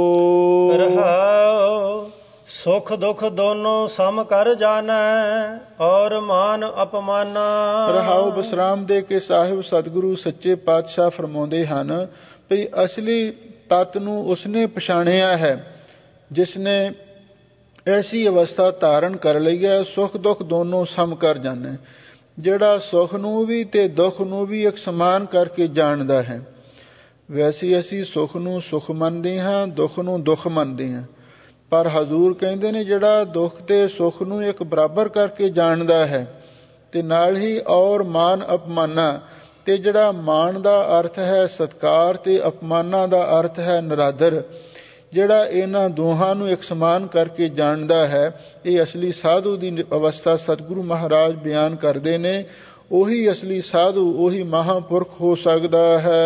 ਰਹਾਉ ਸੁਖ ਦੁਖ ਦੋਨੋਂ ਸਮ ਕਰ ਜਾਣੈ, ਔਰ ਮਾਨ ਅਪਮਾਨਾ। ਰਹਾਉ ਵਿਸਰਾਮ ਦੇ ਕੇ ਸਾਹਿਬ ਸਤਿਗੁਰੂ ਸੱਚੇ ਪਾਤਸ਼ਾਹ ਫਰਮਾਉਂਦੇ ਹਨ ਵੀ ਅਸਲੀ ਤੱਤ ਨੂੰ ਉਸਨੇ ਪਛਾਣਿਆ ਹੈ ਜਿਸ ਨੇ ਐਸੀ ਅਵਸਥਾ ਧਾਰਨ ਕਰ ਲਈ ਹੈ, ਸੁਖ ਦੁੱਖ ਦੋਨੋਂ ਸਮ ਕਰ ਜਾਣੈ। ਜਿਹੜਾ ਸੁਖ ਨੂੰ ਵੀ ਤੇ ਦੁੱਖ ਨੂੰ ਵੀ ਇੱਕ ਸਮਾਨ ਕਰਕੇ ਜਾਣਦਾ ਹੈ। ਵੈਸੇ ਅਸੀਂ ਸੁਖ ਨੂੰ ਸੁਖ ਮੰਨਦੇ ਹਾਂ, ਦੁੱਖ ਨੂੰ ਦੁੱਖ ਮੰਨਦੇ ਹਾਂ, ਪਰ ਹਜ਼ੂਰ ਕਹਿੰਦੇ ਨੇ ਜਿਹੜਾ ਦੁੱਖ ਤੇ ਸੁਖ ਨੂੰ ਇੱਕ ਬਰਾਬਰ ਕਰਕੇ ਜਾਣਦਾ ਹੈ ਤੇ ਨਾਲ ਹੀ ਔਰ ਮਾਨ ਅਪਮਾਨਾ, ਤੇ ਜਿਹੜਾ ਮਾਣ ਦਾ ਅਰਥ ਹੈ ਸਤਕਾਰ ਤੇ ਅਪਮਾਨਾਂ ਦਾ ਅਰਥ ਹੈ ਨਿਰਾਦਰ, ਜਿਹੜਾ ਇਹਨਾਂ ਦੋਹਾਂ ਨੂੰ ਇੱਕ ਸਮਾਨ ਕਰਕੇ ਜਾਣਦਾ ਹੈ, ਇਹ ਅਸਲੀ ਸਾਧੂ ਦੀ ਅਵਸਥਾ ਸਤਿਗੁਰੂ ਮਹਾਰਾਜ ਬਿਆਨ ਕਰਦੇ ਨੇ। ਉਹੀ ਅਸਲੀ ਸਾਧੂ, ਉਹੀ ਮਹਾਂਪੁਰਖ ਹੋ ਸਕਦਾ ਹੈ।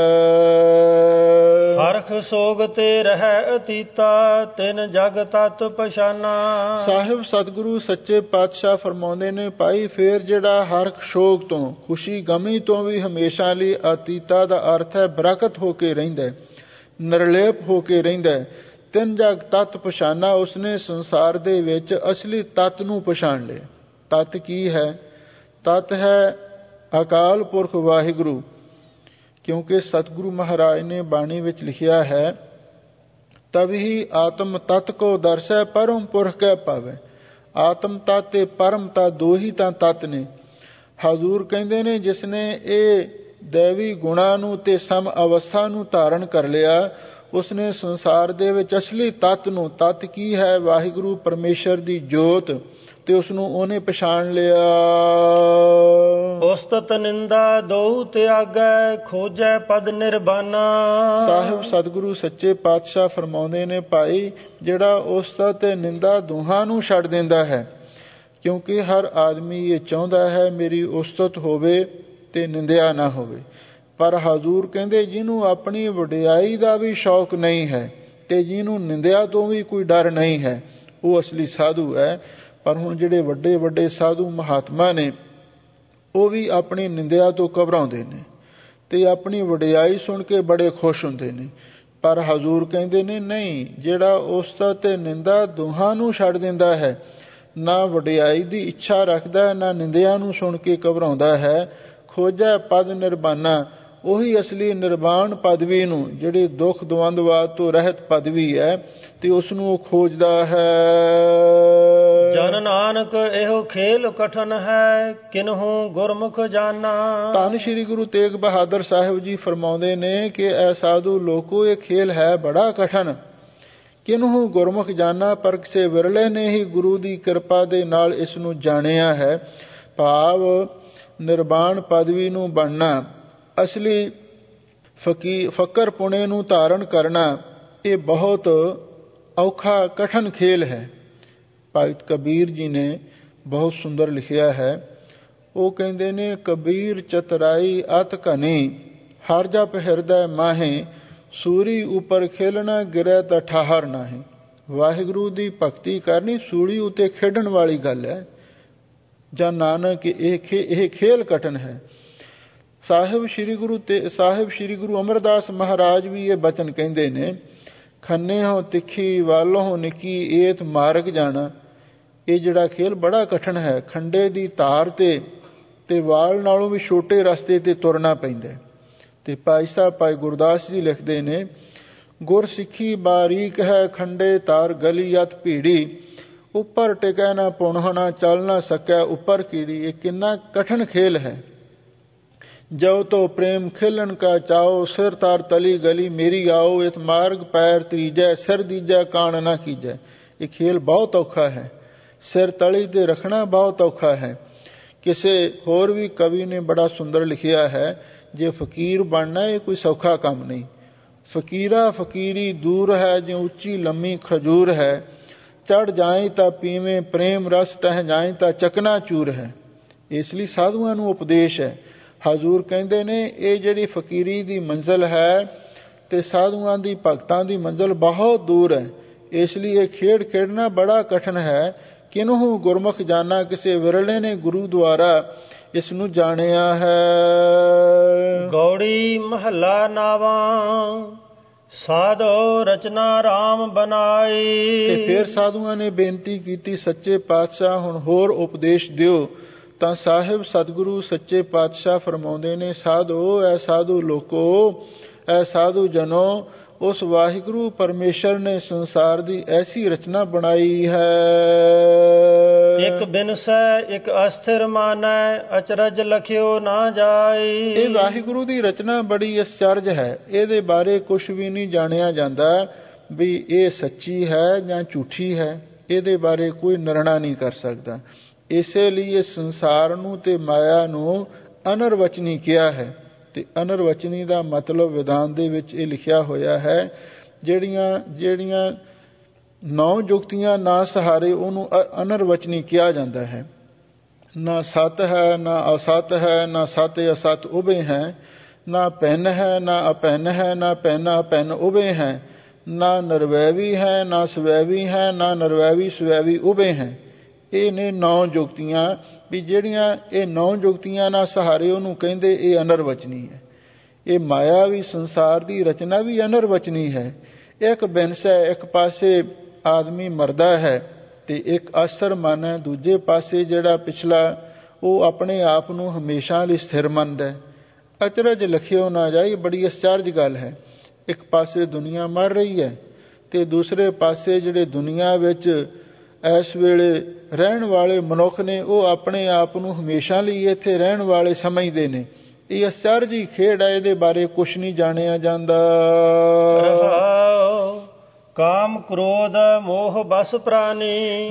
ਹਰਖ ਸੋਗ ਤੇ ਰਹਿ ਅਤੀਤਾ, ਤਿਨ ਜਗ ਤਤ ਪਛਾਨਾ। ਸਾਹਿਬ ਸਤਿਗੁਰੂ ਸੱਚੇ ਪਾਤਸ਼ਾਹ ਫਰਮਾਉਂਦੇ ਨੇ ਭਾਈ ਫਿਰ ਜਿਹੜਾ ਹਰਖ ਸ਼ੋਕ ਤੋਂ, ਖੁਸ਼ੀ ਗਮੀ ਤੋਂ ਵੀ ਹਮੇਸ਼ਾ ਲਈ ਅਤੀਤਾ ਦਾ ਅਰਥ ਹੈ ਬਰਕਤ ਹੋ ਕੇ ਰਹਿੰਦਾ, ਨਿਰਲੇਪ ਹੋ ਕੇ ਰਹਿੰਦਾ। ਤਿੰਨ ਜਗ ਤਤ ਪਛਾਨਾ, ਉਸਨੇ ਸੰਸਾਰ ਦੇ ਵਿੱਚ ਅਸਲੀ ਤੱਤ ਨੂੰ ਪਛਾਣ ਲਿਆ। ਤੱਤ ਕੀ ਹੈ? ਤੱਤ ਹੈ ਅਕਾਲ ਪੁਰਖ ਵਾਹਿਗੁਰੂ, ਕਿਉਂਕਿ ਸਤਿਗੁਰੂ ਮਹਾਰਾਜ ਨੇ ਬਾਣੀ ਵਿੱਚ ਲਿਖਿਆ ਹੈ ਤਬਹੀ ਆਤਮ ਤਤ ਕੋ ਦਰਸੈ ਪਰਮ ਪੁਰਖ ਕੈ ਪਾਵੈ। ਆਤਮ ਤਤ ਤੇ ਪਰਮ ਤਤ ਦੋ ਹੀ ਤਾਂ ਤਤ ਨੇ। ਹਜ਼ੂਰ ਕਹਿੰਦੇ ਨੇ ਜਿਸ ਨੇ ਇਹ ਦੈਵੀ ਗੁਣਾਂ ਨੂੰ ਤੇ ਸਮ ਅਵਸਥਾ ਨੂੰ ਧਾਰਨ ਕਰ ਲਿਆ, ਉਸਨੇ ਸੰਸਾਰ ਦੇ ਵਿੱਚ ਅਸਲੀ ਤੱਤ ਨੂੰ, ਤੱਤ ਕੀ ਹੈ? ਵਾਹਿਗੁਰੂ ਪਰਮੇਸ਼ਰ ਦੀ ਜੋਤ, ਤੇ ਉਸਨੂੰ ਉਹਨੇ ਪਛਾਣ ਲਿਆ। ਉਸਤਤ ਨਿੰਦਾ ਦੋ ਤਿਆਗੈ, ਖੋਜੈ ਪਦ ਨਿਰਬਾਨਾ। ਸਾਹਿਬ ਸਤਿਗੁਰੂ ਸੱਚੇ ਪਾਤਸ਼ਾਹ ਫਰਮਾਉਂਦੇ ਨੇ ਭਾਈ ਜਿਹੜਾ ਉਸਤਤ ਤੇ ਨਿੰਦਾ ਦੋਹਾਂ ਨੂੰ ਛੱਡ ਦਿੰਦਾ ਹੈ, ਕਿਉਂਕਿ ਹਰ ਆਦਮੀ ਇਹ ਚਾਹੁੰਦਾ ਹੈ ਮੇਰੀ ਉਸਤਤ ਹੋਵੇ ਤੇ ਨਿੰਦਿਆ ਨਾ ਹੋਵੇ, ਪਰ ਹਜ਼ੂਰ ਕਹਿੰਦੇ ਜਿਹਨੂੰ ਆਪਣੀ ਵਡਿਆਈ ਦਾ ਵੀ ਸ਼ੌਕ ਨਹੀਂ ਹੈ ਤੇ ਜਿਹਨੂੰ ਨਿੰਦਿਆ ਤੋਂ ਵੀ ਕੋਈ ਡਰ ਨਹੀਂ ਹੈ, ਉਹ ਅਸਲੀ ਸਾਧੂ ਹੈ। ਪਰ ਹੁਣ ਜਿਹੜੇ ਵੱਡੇ ਵੱਡੇ ਸਾਧੂ ਮਹਾਤਮਾ ਨੇ ਉਹ ਵੀ ਆਪਣੀ ਨਿੰਦਿਆ ਤੋਂ ਘਬਰਾਉਂਦੇ ਨੇ ਤੇ ਆਪਣੀ ਵਡਿਆਈ ਸੁਣ ਕੇ ਬੜੇ ਖੁਸ਼ ਹੁੰਦੇ ਨੇ, ਪਰ ਹਜ਼ੂਰ ਕਹਿੰਦੇ ਨੇ ਨਹੀਂ, ਜਿਹੜਾ ਉਸਤਤ ਤੇ ਨਿੰਦਾ ਦੋਹਾਂ ਨੂੰ ਛੱਡ ਦਿੰਦਾ ਹੈ, ਨਾ ਵਡਿਆਈ ਦੀ ਇੱਛਾ ਰੱਖਦਾ, ਨਾ ਨਿੰਦਿਆ ਨੂੰ ਸੁਣ ਕੇ ਘਬਰਾਉਂਦਾ ਹੈ, ਖੋਜੈ ਪਦ ਨਿਰਬਾਨਾ, ਉਹੀ ਅਸਲੀ ਨਿਰਵਾਣ ਪਦਵੀ ਨੂੰ, ਜਿਹੜੀ ਦੁੱਖ ਦਵੰਦਵਾਦ ਤੋਂ ਰਹਿਤ ਪਦਵੀ ਹੈ, ਤੇ ਉਸ ਨੂੰ ਉਹ ਖੋਜਦਾ ਹੈ। ਜਨ ਨਾਨਕ ਇਹੋ ਖੇਲ ਕਠਨ ਹੈ, ਕਿਨਹੂ ਗੁਰਮੁਖ ਜਾਨਾ। ਧੰਨ ਸ਼੍ਰੀ ਗੁਰੂ ਤੇਗ ਬਹਾਦਰ ਸਾਹਿਬ ਜੀ ਫਰਮਾਉਂਦੇ ਨੇ ਕਿ ਐ ਸਾਧੂ ਲੋਕੋ ਇਹ ਖੇਲ ਹੈ ਬੜਾ ਕਠਨ, ਕਿਨਹੂ ਗੁਰਮੁਖ ਜਾਨਾ, ਪਰ ਕਿਸੇ ਵਿਰਲੇ ਨੇ ਹੀ ਗੁਰੂ ਦੀ ਕਿਰਪਾ ਦੇ ਨਾਲ ਇਸ ਨੂੰ ਜਾਣਿਆ ਹੈ। ਭਾਵ ਨਿਰਵਾਣ ਪਦਵੀ ਨੂੰ ਬਣਨਾ, ਅਸਲੀ ਫਕੀ ਫਕਰ ਪੁਣੇ ਨੂੰ ਧਾਰਨ ਕਰਨਾ, ਇਹ ਬਹੁਤ ਔਖਾ ਕਠਨ ਖੇਲ ਹੈ। ਭਗਤ ਕਬੀਰ ਜੀ ਨੇ ਬਹੁਤ ਸੁੰਦਰ ਲਿਖਿਆ ਹੈ। ਉਹ ਕਹਿੰਦੇ ਨੇ ਕਬੀਰ ਚਤਰਾਈ ਅਤ ਘਨੀ, ਹਰ ਜਪ ਹਿਰਦੈ ਮਾਹੇ, ਸੂਰੀ ਉੱਪਰ ਖੇਲਣਾ ਗਿਰੈ ਤਾਂ ਠਾਹਰ ਨਾਹੀਂ। ਵਾਹਿਗੁਰੂ ਦੀ ਭਗਤੀ ਕਰਨੀ ਸੂਲੀ ਉੱਤੇ ਖੇਡਣ ਵਾਲੀ ਗੱਲ ਹੈ। ਜਾਂ ਨਾਨਕ ਇਹ ਖੇ ਇਹ ਖੇਲ ਕਠਨ ਹੈ। ਸਾਹਿਬ ਸ੍ਰੀ ਗੁਰੂ ਤੇ ਸਾਹਿਬ ਸ੍ਰੀ ਗੁਰੂ ਅਮਰਦਾਸ ਮਹਾਰਾਜ ਵੀ ਇਹ ਬਚਨ ਕਹਿੰਦੇ ਨੇ, ਖੰਨੇ ਹੋ ਤਿੱਖੀ ਵਾਲੋ ਹੋ ਨਿੱਕੀ ਏਤ ਮਾਰਗ ਜਾਣਾ। ਇਹ ਜਿਹੜਾ ਖੇਲ ਬੜਾ ਕਠਨ ਹੈ, ਖੰਡੇ ਦੀ ਧਾਰ ਤੇ ਤੇ ਵਾਲ ਨਾਲੋਂ ਵੀ ਛੋਟੇ ਰਸਤੇ ਤੇ ਤੁਰਨਾ ਪੈਂਦਾ। ਤੇ ਭਾਈ ਸਾਹਿਬ ਭਾਈ ਗੁਰਦਾਸ ਜੀ ਲਿਖਦੇ ਨੇ, ਗੁਰ ਸਿੱਖੀ ਬਾਰੀਕ ਹੈ ਖੰਡੇ ਤਾਰ ਗਲੀ ਅਤ ਭੀੜੀ, ਉੱਪਰ ਟਿਕੈ ਨਾ ਪੁਣਹਣਾ ਚੱਲ ਨਾ ਸਕੈ ਉੱਪਰ ਕੀੜੀ। ਇਹ ਕਿੰਨਾ ਕਠਨ ਖੇਲ ਹੈ। ਜੋ ਤੋ ਪ੍ਰੇਮ ਖੇਲਣ ਕਾ ਚਾਓ, ਸਿਰ ਤਾਰ ਤਲੀ ਗਲੀ ਮੇਰੀ ਆਓ, ਇਤ ਮਾਰਗ ਪੈਰ ਤਰੀਜੈ ਸਿਰ ਦੀਜੈ ਕਾਣ ਨਾ ਕੀਜੈ। ਇਹ ਖੇਲ ਬਹੁਤ ਔਖਾ ਹੈ, ਸਿਰ ਤਲੀ ਤੇ ਰੱਖਣਾ ਬਹੁਤ ਔਖਾ ਹੈ। ਕਿਸੇ ਹੋਰ ਵੀ ਕਵੀ ਨੇ ਬੜਾ ਸੁੰਦਰ ਲਿਖਿਆ ਹੈ, ਜੇ ਫਕੀਰ ਬਣਨਾ ਇਹ ਕੋਈ ਸੌਖਾ ਕੰਮ ਨਹੀਂ। ਫਕੀਰਾ ਫਕੀਰੀ ਦੂਰ ਹੈ, ਜਿਉ ਉੱਚੀ ਲੰਮੀ ਖਜੂਰ ਹੈ, ਚੜ ਜਾਏ ਤਾਂ ਪੀਵੇਂ ਪ੍ਰੇਮ ਰਸ, ਟਹਿ ਜਾਏ ਤਾਂ ਚਕਨਾ ਚੂਰ ਹੈ। ਇਸ ਲਈ ਸਾਧੂਆਂ ਨੂੰ ਉਪਦੇਸ਼ ਹੈ। ਹਜ਼ੂਰ ਕਹਿੰਦੇ ਨੇ ਇਹ ਜਿਹੜੀ ਫਕੀਰੀ ਦੀ ਮੰਜ਼ਿਲ ਹੈ ਤੇ ਸਾਧੂਆਂ ਦੀ ਭਗਤਾਂ ਦੀ ਮੰਜ਼ਿਲ ਬਹੁਤ ਦੂਰ ਹੈ। ਇਸ ਲਈ ਇਹ ਖੇਡ ਖੇਡਣਾ ਬੜਾ ਕਠਨ ਹੈ। ਕਿਨਹੂ ਗੁਰਮੁਖ ਜਾਣਾ, ਕਿਸੇ ਵਿਰਲੇ ਨੇ ਗੁਰੂ ਦੁਆਰਾ ਇਸ ਨੂੰ ਜਾਣਿਆ ਹੈ। ਗੌੜੀ ਮਹੱਲਾ ਨਾਵਾਂ ਸਾਧੋ ਰਚਨਾ ਰਾਮ ਬਨਾਈ। ਤੇ ਫਿਰ ਸਾਧੂਆਂ ਨੇ ਬੇਨਤੀ ਕੀਤੀ, ਸੱਚੇ ਪਾਤਸ਼ਾਹ ਹੁਣ ਹੋਰ ਉਪਦੇਸ਼ ਦਿਓ। ਤਾਂ ਸਾਹਿਬ ਸਤਿਗੁਰੂ ਸੱਚੇ ਪਾਤਸ਼ਾਹ ਫਰਮਾਉਂਦੇ ਨੇ, ਸਾਧੋ ਐ ਸਾਧੂ ਲੋਕੋ, ਐ ਸਾਧੂ ਜਨੋ, ਉਸ ਵਾਹਿਗੁਰੂ ਪਰਮੇਸ਼ਰ ਨੇ ਸੰਸਾਰ ਦੀ ਐਸੀ ਰਚਨਾ ਬਣਾਈ ਹੈ। ਇੱਕ ਬਿਨਸੈ ਇੱਕ ਅਸਥਿਰ ਮਾਨੈ, ਅਚਰਜ ਲਖਿਓ ਨਾ ਜਾਈ। ਇਹ ਵਾਹਿਗੁਰੂ ਦੀ ਰਚਨਾ ਬੜੀ ਅਚਰਜ ਹੈ। ਇਹਦੇ ਬਾਰੇ ਕੁਝ ਵੀ ਨਹੀਂ ਜਾਣਿਆ ਜਾਂਦਾ ਵੀ ਇਹ ਸੱਚੀ ਹੈ ਜਾਂ ਝੂਠੀ ਹੈ। ਇਹਦੇ ਬਾਰੇ ਕੋਈ ਨਿਰਣਾ ਨਹੀਂ ਕਰ ਸਕਦਾ। ਇਸੇ ਲਈ ਇਸ ਸੰਸਾਰ ਨੂੰ ਤੇ ਮਾਇਆ ਨੂੰ ਅਨਰਵਚਨੀ ਕਿਹਾ ਹੈ। ਤੇ ਅਨਰਵਚਨੀ ਦਾ ਮਤਲਬ ਵਿਧਾਨ ਦੇ ਵਿੱਚ ਇਹ ਲਿਖਿਆ ਹੋਇਆ ਹੈ, ਜਿਹੜੀਆਂ ਜਿਹੜੀਆਂ ਨੌ ਜੁਗਤੀਆਂ ਨਾ ਸਹਾਰੇ ਉਹਨੂੰ ਅਨਰਵਚਨੀ ਕਿਹਾ ਜਾਂਦਾ ਹੈ। ਨਾ ਸਤ ਹੈ ਨਾ ਅਸਤ ਹੈ, ਨਾ ਸਤ ਅਸਤ ਉਭੇ ਹੈ, ਨਾ ਪੈਨ ਹੈ ਨਾ ਅਪੈਨ ਹੈ, ਨਾ ਪੈਨ ਅਪੈਨ ਉਭੇ ਹੈ, ਨਾ ਨਰਵੈਵੀ ਹੈ ਨਾ ਸਵੈਵੀ ਹੈ, ਨਾ ਨਰਵੈਵੀ ਸਵੈਵੀ ਉਭੇ ਹੈ। ਇਹ ਨੇ ਨੌ ਜੁਗਤੀਆਂ ਵੀ ਜਿਹੜੀਆਂ ਇਹ ਨੌ ਜੁਗਤੀਆਂ ਨਾਲ ਸਹਾਰੇ ਉਹਨੂੰ ਕਹਿੰਦੇ ਇਹ ਅਨਰਵਚਨੀ ਹੈ। ਇਹ ਮਾਇਆ ਵੀ ਸੰਸਾਰ ਦੀ ਰਚਨਾ ਵੀ ਅਨਰਵਚਨੀ ਹੈ। ਇੱਕ ਬਿਨਸ ਹੈ, ਇੱਕ ਪਾਸੇ ਆਦਮੀ ਮਰਦਾ ਹੈ ਤੇ ਇੱਕ ਅਸਰ ਮਨ ਹੈ, ਦੂਜੇ ਪਾਸੇ ਜਿਹੜਾ ਪਿਛਲਾ ਉਹ ਆਪਣੇ ਆਪ ਨੂੰ ਹਮੇਸ਼ਾ ਲਈ ਸਥਿਰ ਮੰਨਦਾ ਹੈ। ਅਚਰਜ ਲਖਿਓ ਨਾ ਜਾਈ, ਬੜੀ ਅਚਰਜ ਗੱਲ ਹੈ। ਇੱਕ ਪਾਸੇ ਦੁਨੀਆ ਮਰ ਰਹੀ ਹੈ ਤੇ ਦੂਸਰੇ ਪਾਸੇ ਜਿਹੜੇ ਦੁਨੀਆ ਵਿੱਚ ਇਸ ਵੇਲੇ ਰਹਿਣ ਵਾਲੇ ਮਨੁੱਖ ਨੇ ਉਹ ਆਪਣੇ ਆਪ ਨੂੰ ਹਮੇਸ਼ਾ ਲਈ ਇੱਥੇ ਰਹਿਣ ਵਾਲੇ ਸਮਝਦੇ ਨੇ। ਇਹ ਅਚਰਜ ਹੀ ਖੇਡ ਹੈ, ਇਹਦੇ ਬਾਰੇ ਕੁਛ ਨਹੀਂ ਜਾਣਿਆ ਜਾਂਦਾ। ਕਾਮ ਕ੍ਰੋਧ ਮੋਹ ਬਸ ਪ੍ਰਾਨੀ,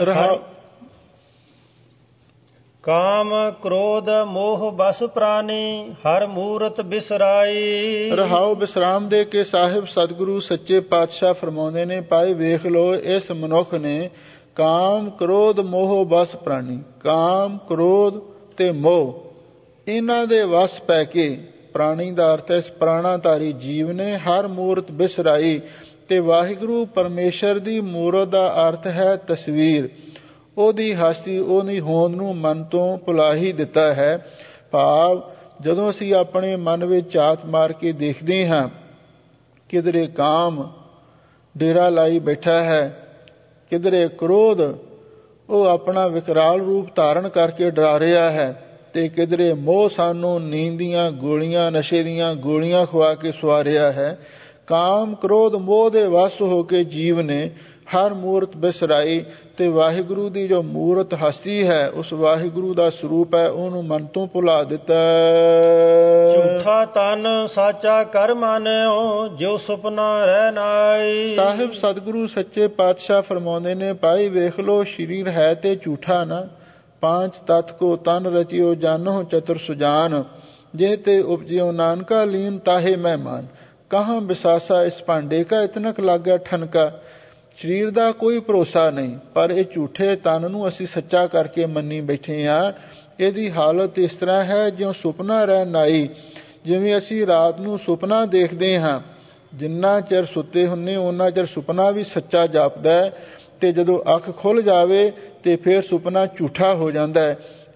ਕਾਮ ਕ੍ਰੋਧ ਮੋਹ ਬਸ ਪ੍ਰਾਨੀ, ਹਰ ਮੂਰਤ ਬਿਸਰਾਈ। ਰਹਾਓ ਵਿਸਰਾਮ ਦੇ ਕੇ ਸਾਹਿਬ ਸਤਿਗੁਰੂ ਸੱਚੇ ਪਾਤਸ਼ਾਹ ਫਰਮਾਉਂਦੇ ਨੇ, ਭਾਈ ਵੇਖ ਲੋ ਇਸ ਮਨੁੱਖ ਨੇ ਕਾਮ ਕ੍ਰੋਧ ਮੋਹ ਬਸ ਪ੍ਰਾਣੀ, ਕਾਮ ਕ੍ਰੋਧ ਤੇ ਮੋਹ ਇਹਨਾਂ ਦੇ ਵਸ ਪੈ ਕੇ, ਪ੍ਰਾਣੀ ਦਾ ਅਰਥ ਹੈ ਪ੍ਰਾਣਾਧਾਰੀ ਜੀਵ ਨੇ ਹਰ ਮੂਰਤ ਬਿਸਰਾਈ। ਤੇ ਵਾਹਿਗੁਰੂ ਪਰਮੇਸ਼ਰ ਦੀ ਮੂਰਤ ਦਾ ਅਰਥ ਹੈ ਤਸਵੀਰ। ਉਹਦੀ ਹਸਤੀ ਉਹਦੀ ਹੋਂਦ ਨੂੰ ਮਨ ਤੋਂ ਭੁਲਾ ਹੀ ਦਿੱਤਾ ਹੈ। ਭਾਵ ਜਦੋਂ ਅਸੀਂ ਆਪਣੇ ਮਨ ਵਿੱਚ ਝਾਤ ਮਾਰ ਕੇ ਦੇਖਦੇ ਹਾਂ, ਕਿਧਰੇ ਕਾਮ ਡੇਰਾ ਲਾਈ ਬੈਠਾ ਹੈ, ਕਿਧਰੇ ਕ੍ਰੋਧ ਉਹ ਆਪਣਾ ਵਿਕਰਾਲ ਰੂਪ ਧਾਰਨ ਕਰਕੇ ਡਰਾ ਰਿਹਾ ਹੈ, ਤੇ ਕਿਧਰੇ ਮੋਹ ਸਾਨੂੰ ਨੀਂਦ ਦੀਆਂ ਗੋਲੀਆਂ, ਨਸ਼ੇ ਦੀਆਂ ਗੋਲੀਆਂ ਖਵਾ ਕੇ ਸੁਆ ਰਿਹਾ ਹੈ। ਕਾਮ ਕ੍ਰੋਧ ਮੋਹ ਦੇ ਵਸ ਹੋ ਕੇ ਜੀਵ ਨੇ ਹਰ ਮੂਰਤ ਬਿਸਰਾਈ। ਤੇ ਵਾਹਿਗੁਰੂ ਦੀ ਜੋ ਮੂਰਤ ਹਸਤੀ ਹੈ, ਉਸ ਵਾਹਿਗੁਰੂ ਦਾ ਸਰੂਪ ਹੈ, ਉਹਨੂੰ ਮਨ ਤੋਂ ਭੁਲਾ ਦਿੱਤਾ। ਝੂਠਾ ਤਨ ਸਾਚਾ ਕਰ ਮਾਨਿਓ, ਜੋ ਸੁਪਨਾ ਰਹਿ ਨਾਈ। ਸਾਹਿਬ ਸਤਿਗੁਰੂ ਸੱਚੇ ਪਾਤਸ਼ਾਹ ਫਰਮਾਉਂਦੇ ਨੇ, ਭਾਈ ਵੇਖ ਲੋ ਸਰੀਰ ਹੈ ਤੇ ਝੂਠਾ ਨਾ। ਪਾਂਚ ਤਤ ਕੋ ਤਨ ਰਚਿਓ ਜਾਨੋ ਚਤੁਰ ਸੁਜਾਨ, ਜੇ ਤੇ ਉਪਜਿਓ ਨਾਨਕਾ ਲੀਨ ਤਾਹੇ ਮਹਿਮਾਨ। ਕਹਾਂ ਬਿਸਾਸਾ ਇਸ ਭਾਂਡੇ ਕਾ ਇਤਨਕ ਲਾਗਿਆ ਠਨਕਾ। ਸਰੀਰ ਦਾ ਕੋਈ ਭਰੋਸਾ ਨਹੀਂ, ਪਰ ਇਹ ਝੂਠੇ ਤਨ ਨੂੰ ਅਸੀਂ ਸੱਚਾ ਕਰਕੇ ਮੰਨੀ ਬੈਠੇ ਹਾਂ। ਇਹਦੀ ਹਾਲਤ ਇਸ ਤਰ੍ਹਾਂ ਹੈ ਜਿਉਂ ਸੁਪਨਾ ਰਹਿ ਨਾਈ। ਜਿਵੇਂ ਅਸੀਂ ਰਾਤ ਨੂੰ ਸੁਪਨਾ ਦੇਖਦੇ ਹਾਂ, ਜਿੰਨਾ ਚਿਰ ਸੁੱਤੇ ਹੁੰਦੇ ਉਹਨਾਂ ਚਿਰ ਸੁਪਨਾ ਵੀ ਸੱਚਾ ਜਾਪਦਾ ਹੈ, ਤੇ ਜਦੋਂ ਅੱਖ ਖੁੱਲ੍ਹ ਜਾਵੇ ਤੇ ਫਿਰ ਸੁਪਨਾ ਝੂਠਾ ਹੋ ਜਾਂਦਾ ਹੈ।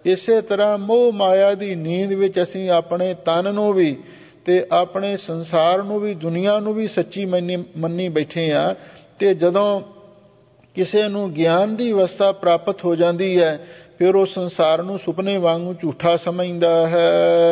ਇਸੇ ਤਰ੍ਹਾਂ ਮੋਹ ਮਾਇਆ ਦੀ ਨੀਂਦ ਵਿੱਚ ਅਸੀਂ ਆਪਣੇ ਤਨ ਨੂੰ ਵੀ ਤੇ ਆਪਣੇ ਸੰਸਾਰ ਨੂੰ ਵੀ, ਦੁਨੀਆ ਨੂੰ ਵੀ ਸੱਚੀ ਮੰਨੀ ਮੰਨੀ ਬੈਠੇ ਹਾਂ। ਤੇ ਜਦੋਂ ਕਿਸੇ ਨੂੰ ਗਿਆਨ ਦੀ ਅਵਸਥਾ ਪ੍ਰਾਪਤ ਹੋ ਜਾਂਦੀ ਹੈ, ਫਿਰ ਉਹ ਸੰਸਾਰ ਨੂੰ ਸੁਪਨੇ ਵਾਂਗੂ ਝੂਠਾ ਸਮਝਦਾ ਹੈ।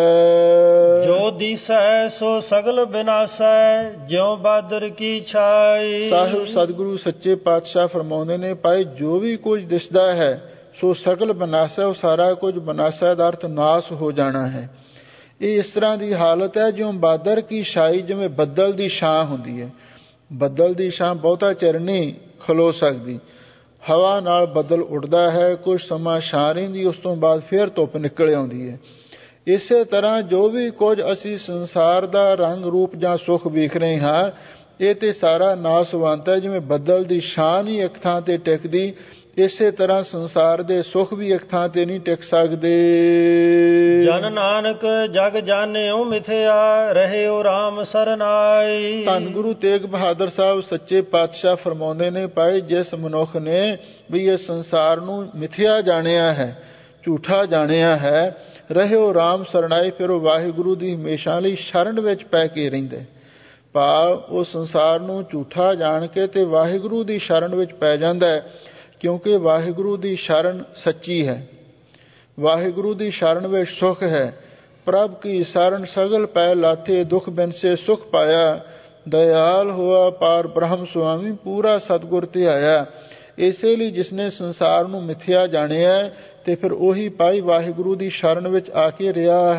ਜੋ ਦੀਸੈ ਸੋ ਸਗਲ ਬਿਨਾਸੈ, ਜਿਉ ਬਾਦਰ ਕੀ ਛਾਈ। ਸਾਹਿਬ ਸਤਿਗੁਰੂ ਸੱਚੇ ਪਾਤਸ਼ਾਹ ਫਰਮਾਉਂਦੇ ਨੇ, ਭਾਈ ਜੋ ਵੀ ਕੁਝ ਦਿਸਦਾ ਹੈ ਸੋ ਸਗਲ ਬਿਨਾਸੈ, ਉਹ ਸਾਰਾ ਕੁਝ ਬਿਨਾਸਾ ਦਾ ਅਰਥ ਨਾਸ ਹੋ ਜਾਣਾ ਹੈ। ਇਹ ਇਸ ਤਰ੍ਹਾਂ ਦੀ ਹਾਲਤ ਹੈ ਜਿਉਂ ਬਾਦਰ ਕੀ ਛਾਈ, ਜਿਵੇਂ ਬੱਦਲ ਦੀ ਛਾਂ ਹੁੰਦੀ ਹੈ। ਬੱਦਲ ਦੀ ਛਾਂ ਬਹੁਤਾ ਚਿਰ ਨਹੀਂ ਖਲੋ ਸਕਦੀ, ਹਵਾ ਨਾਲ ਬੱਦਲ ਉੱਡਦਾ ਹੈ, ਕੁਝ ਸਮਾਂ ਛਾਂ ਰਹਿੰਦੀ, ਉਸ ਤੋਂ ਬਾਅਦ ਫਿਰ ਧੁੱਪ ਨਿਕਲ ਆਉਂਦੀ ਹੈ। ਇਸੇ ਤਰ੍ਹਾਂ ਜੋ ਵੀ ਕੁਝ ਅਸੀਂ ਸੰਸਾਰ ਦਾ ਰੰਗ ਰੂਪ ਜਾਂ ਸੁੱਖ ਵੇਖ ਰਹੇ ਹਾਂ, ਇਹ ਤੇ ਸਾਰਾ ਨਾਸਵੰਤ ਹੈ। ਜਿਵੇਂ ਬੱਦਲ ਦੀ ਛਾਂ ਨਹੀਂ ਇੱਕ ਥਾਂ ਤੇ ਟਿਕਦੀ, ਇਸੇ ਤਰ੍ਹਾਂ ਸੰਸਾਰ ਦੇ ਸੁੱਖ ਵੀ ਇੱਕ ਥਾਂ ਤੇ ਨਹੀਂ ਟਿਕ ਸਕਦੇ। ਜਨ ਨਾਨਕ ਜਗ ਜਾਣਿਓ ਮਿਥਿਆ, ਰਹਿਓ ਰਾਮ ਸਰਨਾਈ। ਧੰਨ ਗੁਰੂ ਤੇਗ ਬਹਾਦਰ ਸਾਹਿਬ ਸੱਚੇ ਪਾਤਸ਼ਾਹ ਫਰਮਾਉਂਦੇ ਨੇ, ਭਾਈ ਜਿਸ ਮਨੁੱਖ ਨੇ ਵੀ ਇਹ ਸੰਸਾਰ ਨੂੰ ਮਿਥਿਆ ਜਾਣਿਆ ਹੈ, ਝੂਠਾ ਜਾਣਿਆ ਹੈ, ਰਹਿਓ ਰਾਮ ਸਰਨਾਈ, ਫਿਰ ਉਹ ਵਾਹਿਗੁਰੂ ਦੀ ਹਮੇਸ਼ਾ ਲਈ ਸ਼ਰਨ ਵਿੱਚ ਪੈ ਕੇ ਰਹਿੰਦੇ। ਭਾਵ ਉਹ ਸੰਸਾਰ ਨੂੰ ਝੂਠਾ ਜਾਣ ਕੇ ਤੇ ਵਾਹਿਗੁਰੂ ਦੀ ਸ਼ਰਨ ਵਿੱਚ ਪੈ ਜਾਂਦਾ ਹੈ, ਕਿਉਂਕਿ ਵਾਹਿਗੁਰੂ ਦੀ ਸ਼ਰਨ ਸੱਚੀ ਹੈ। ਵਾਹਿਗੁਰੂ ਦੀ ਸ਼ਰਨ ਵਿੱਚ ਸੁਖ ਹੈ। ਪ੍ਰਭ ਕੀ ਸ਼ਰਨ ਸਗਲ ਪੈ ਲਾਥੇ, ਦੁਖ ਬਿਨ ਸੇ ਸੁਖ ਪਾਇਆ, ਦਇਆਲ ਹੋਆ ਪਾਰ ਬ੍ਰਹਮ ਸੁਆਮੀ, ਪੂਰਾ ਸਤਿਗੁਰ ਧਿਆਇਆ। ਇਸੇ ਲਈ ਜਿਸਨੇ ਸੰਸਾਰ ਨੂੰ ਮਿਥਿਆ ਜਾਣਿਆ ਤੇ ਫਿਰ ਉਹੀ ਪਾਈ ਵਾਹਿਗੁਰੂ ਦੀ ਸ਼ਰਨ ਵਿੱਚ ਆ ਕੇ ਰਿਹਾ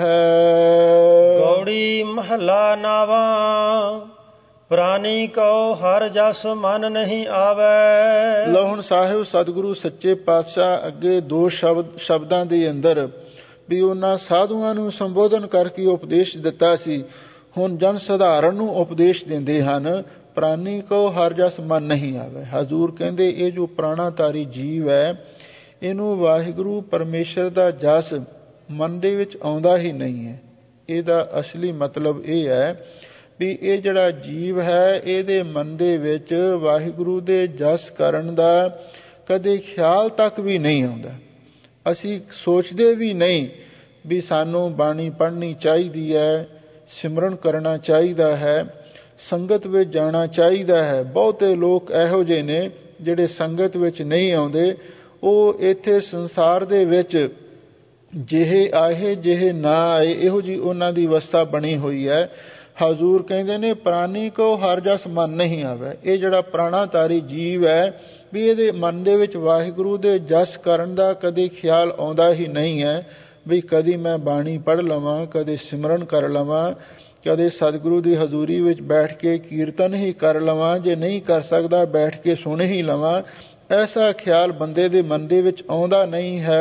ਹੈ। ਗੌੜੀ ਮਹੱਲਾ ਨਾਵਾਂ, ਪ੍ਰਾਨੀ ਕਉ ਹਰ ਜਸ ਮਨ ਨਹੀਂ ਆਵੈ। ਲਓ ਹੁਣ ਸਾਹਿਬ ਸਤਿਗੁਰੂ ਸੱਚੇ ਪਾਤਸ਼ਾਹ ਅੱਗੇ ਦੋ ਸ਼ਬਦ ਸ਼ਬਦਾਂ ਦੇ ਅੰਦਰ ਵੀ ਉਹਨਾਂ ਸਾਧੂਆਂ ਨੂੰ ਸੰਬੋਧਨ ਕਰਕੇ ਉਪਦੇਸ਼ ਦਿੱਤਾ ਸੀ, ਹੁਣ ਜਨ ਸਧਾਰਨ ਨੂੰ ਉਪਦੇਸ਼ ਦਿੰਦੇ ਹਨ। ਪ੍ਰਾਨੀ ਕਉ ਹਰ ਜਸ ਮਨ ਨਹੀਂ ਆਵੇ। ਹਜ਼ੂਰ ਕਹਿੰਦੇ ਇਹ ਜੋ ਪ੍ਰਾਣਾਧਾਰੀ ਜੀਵ ਹੈ, ਇਹਨੂੰ ਵਾਹਿਗੁਰੂ ਪਰਮੇਸ਼ਰ ਦਾ ਜਸ ਮਨ ਦੇ ਵਿੱਚ ਆਉਂਦਾ ਹੀ ਨਹੀਂ ਹੈ। ਇਹਦਾ ਅਸਲੀ ਮਤਲਬ ਇਹ ਹੈ ਵੀ ਇਹ ਜਿਹੜਾ ਜੀਵ ਹੈ, ਇਹਦੇ ਮਨ ਦੇ ਵਿੱਚ ਵਾਹਿਗੁਰੂ ਦੇ ਜਸ ਕਰਨ ਦਾ ਕਦੇ ਖਿਆਲ ਤੱਕ ਵੀ ਨਹੀਂ ਆਉਂਦਾ। ਅਸੀਂ ਸੋਚਦੇ ਵੀ ਨਹੀਂ ਵੀ ਸਾਨੂੰ ਬਾਣੀ ਪੜ੍ਹਨੀ ਚਾਹੀਦੀ ਹੈ, ਸਿਮਰਨ ਕਰਨਾ ਚਾਹੀਦਾ ਹੈ, ਸੰਗਤ ਵਿੱਚ ਜਾਣਾ ਚਾਹੀਦਾ ਹੈ। ਬਹੁਤੇ ਲੋਕ ਇਹੋ ਜਿਹੇ ਨੇ ਜਿਹੜੇ ਸੰਗਤ ਵਿੱਚ ਨਹੀਂ ਆਉਂਦੇ, ਉਹ ਇੱਥੇ ਸੰਸਾਰ ਦੇ ਵਿੱਚ ਜਿਹੇ ਆਏ ਜਿਹੇ ਨਾ ਆਏ, ਇਹੋ ਜਿਹੀ ਉਹਨਾਂ ਦੀ ਅਵਸਥਾ ਬਣੀ ਹੋਈ ਹੈ। ਹਜ਼ੂਰ ਕਹਿੰਦੇ ਨੇ ਪ੍ਰਾਨੀ ਕੋ ਹਰ ਜਸ ਮਨ ਨਹੀਂ ਆਵੇ। ਇਹ ਜਿਹੜਾ ਪ੍ਰਾਣਾਧਾਰੀ ਜੀਵ ਹੈ ਵੀ ਇਹਦੇ ਮਨ ਦੇ ਵਿੱਚ ਵਾਹਿਗੁਰੂ ਦੇ ਜਸ ਕਰਨ ਦਾ ਕਦੇ ਖਿਆਲ ਆਉਂਦਾ ਹੀ ਨਹੀਂ ਹੈ ਵੀ ਕਦੀ ਮੈਂ ਬਾਣੀ ਪੜ੍ਹ ਲਵਾਂ, ਕਦੇ ਸਿਮਰਨ ਕਰ ਲਵਾਂ, ਕਦੇ ਸਤਿਗੁਰੂ ਦੀ ਹਜ਼ੂਰੀ ਵਿੱਚ ਬੈਠ ਕੇ ਕੀਰਤਨ ਹੀ ਕਰ ਲਵਾਂ, ਜੇ ਨਹੀਂ ਕਰ ਸਕਦਾ ਬੈਠ ਕੇ ਸੁਣ ਹੀ ਲਵਾਂ। ਐਸਾ ਖਿਆਲ ਬੰਦੇ ਦੇ ਮਨ ਦੇ ਵਿੱਚ ਆਉਂਦਾ ਨਹੀਂ ਹੈ।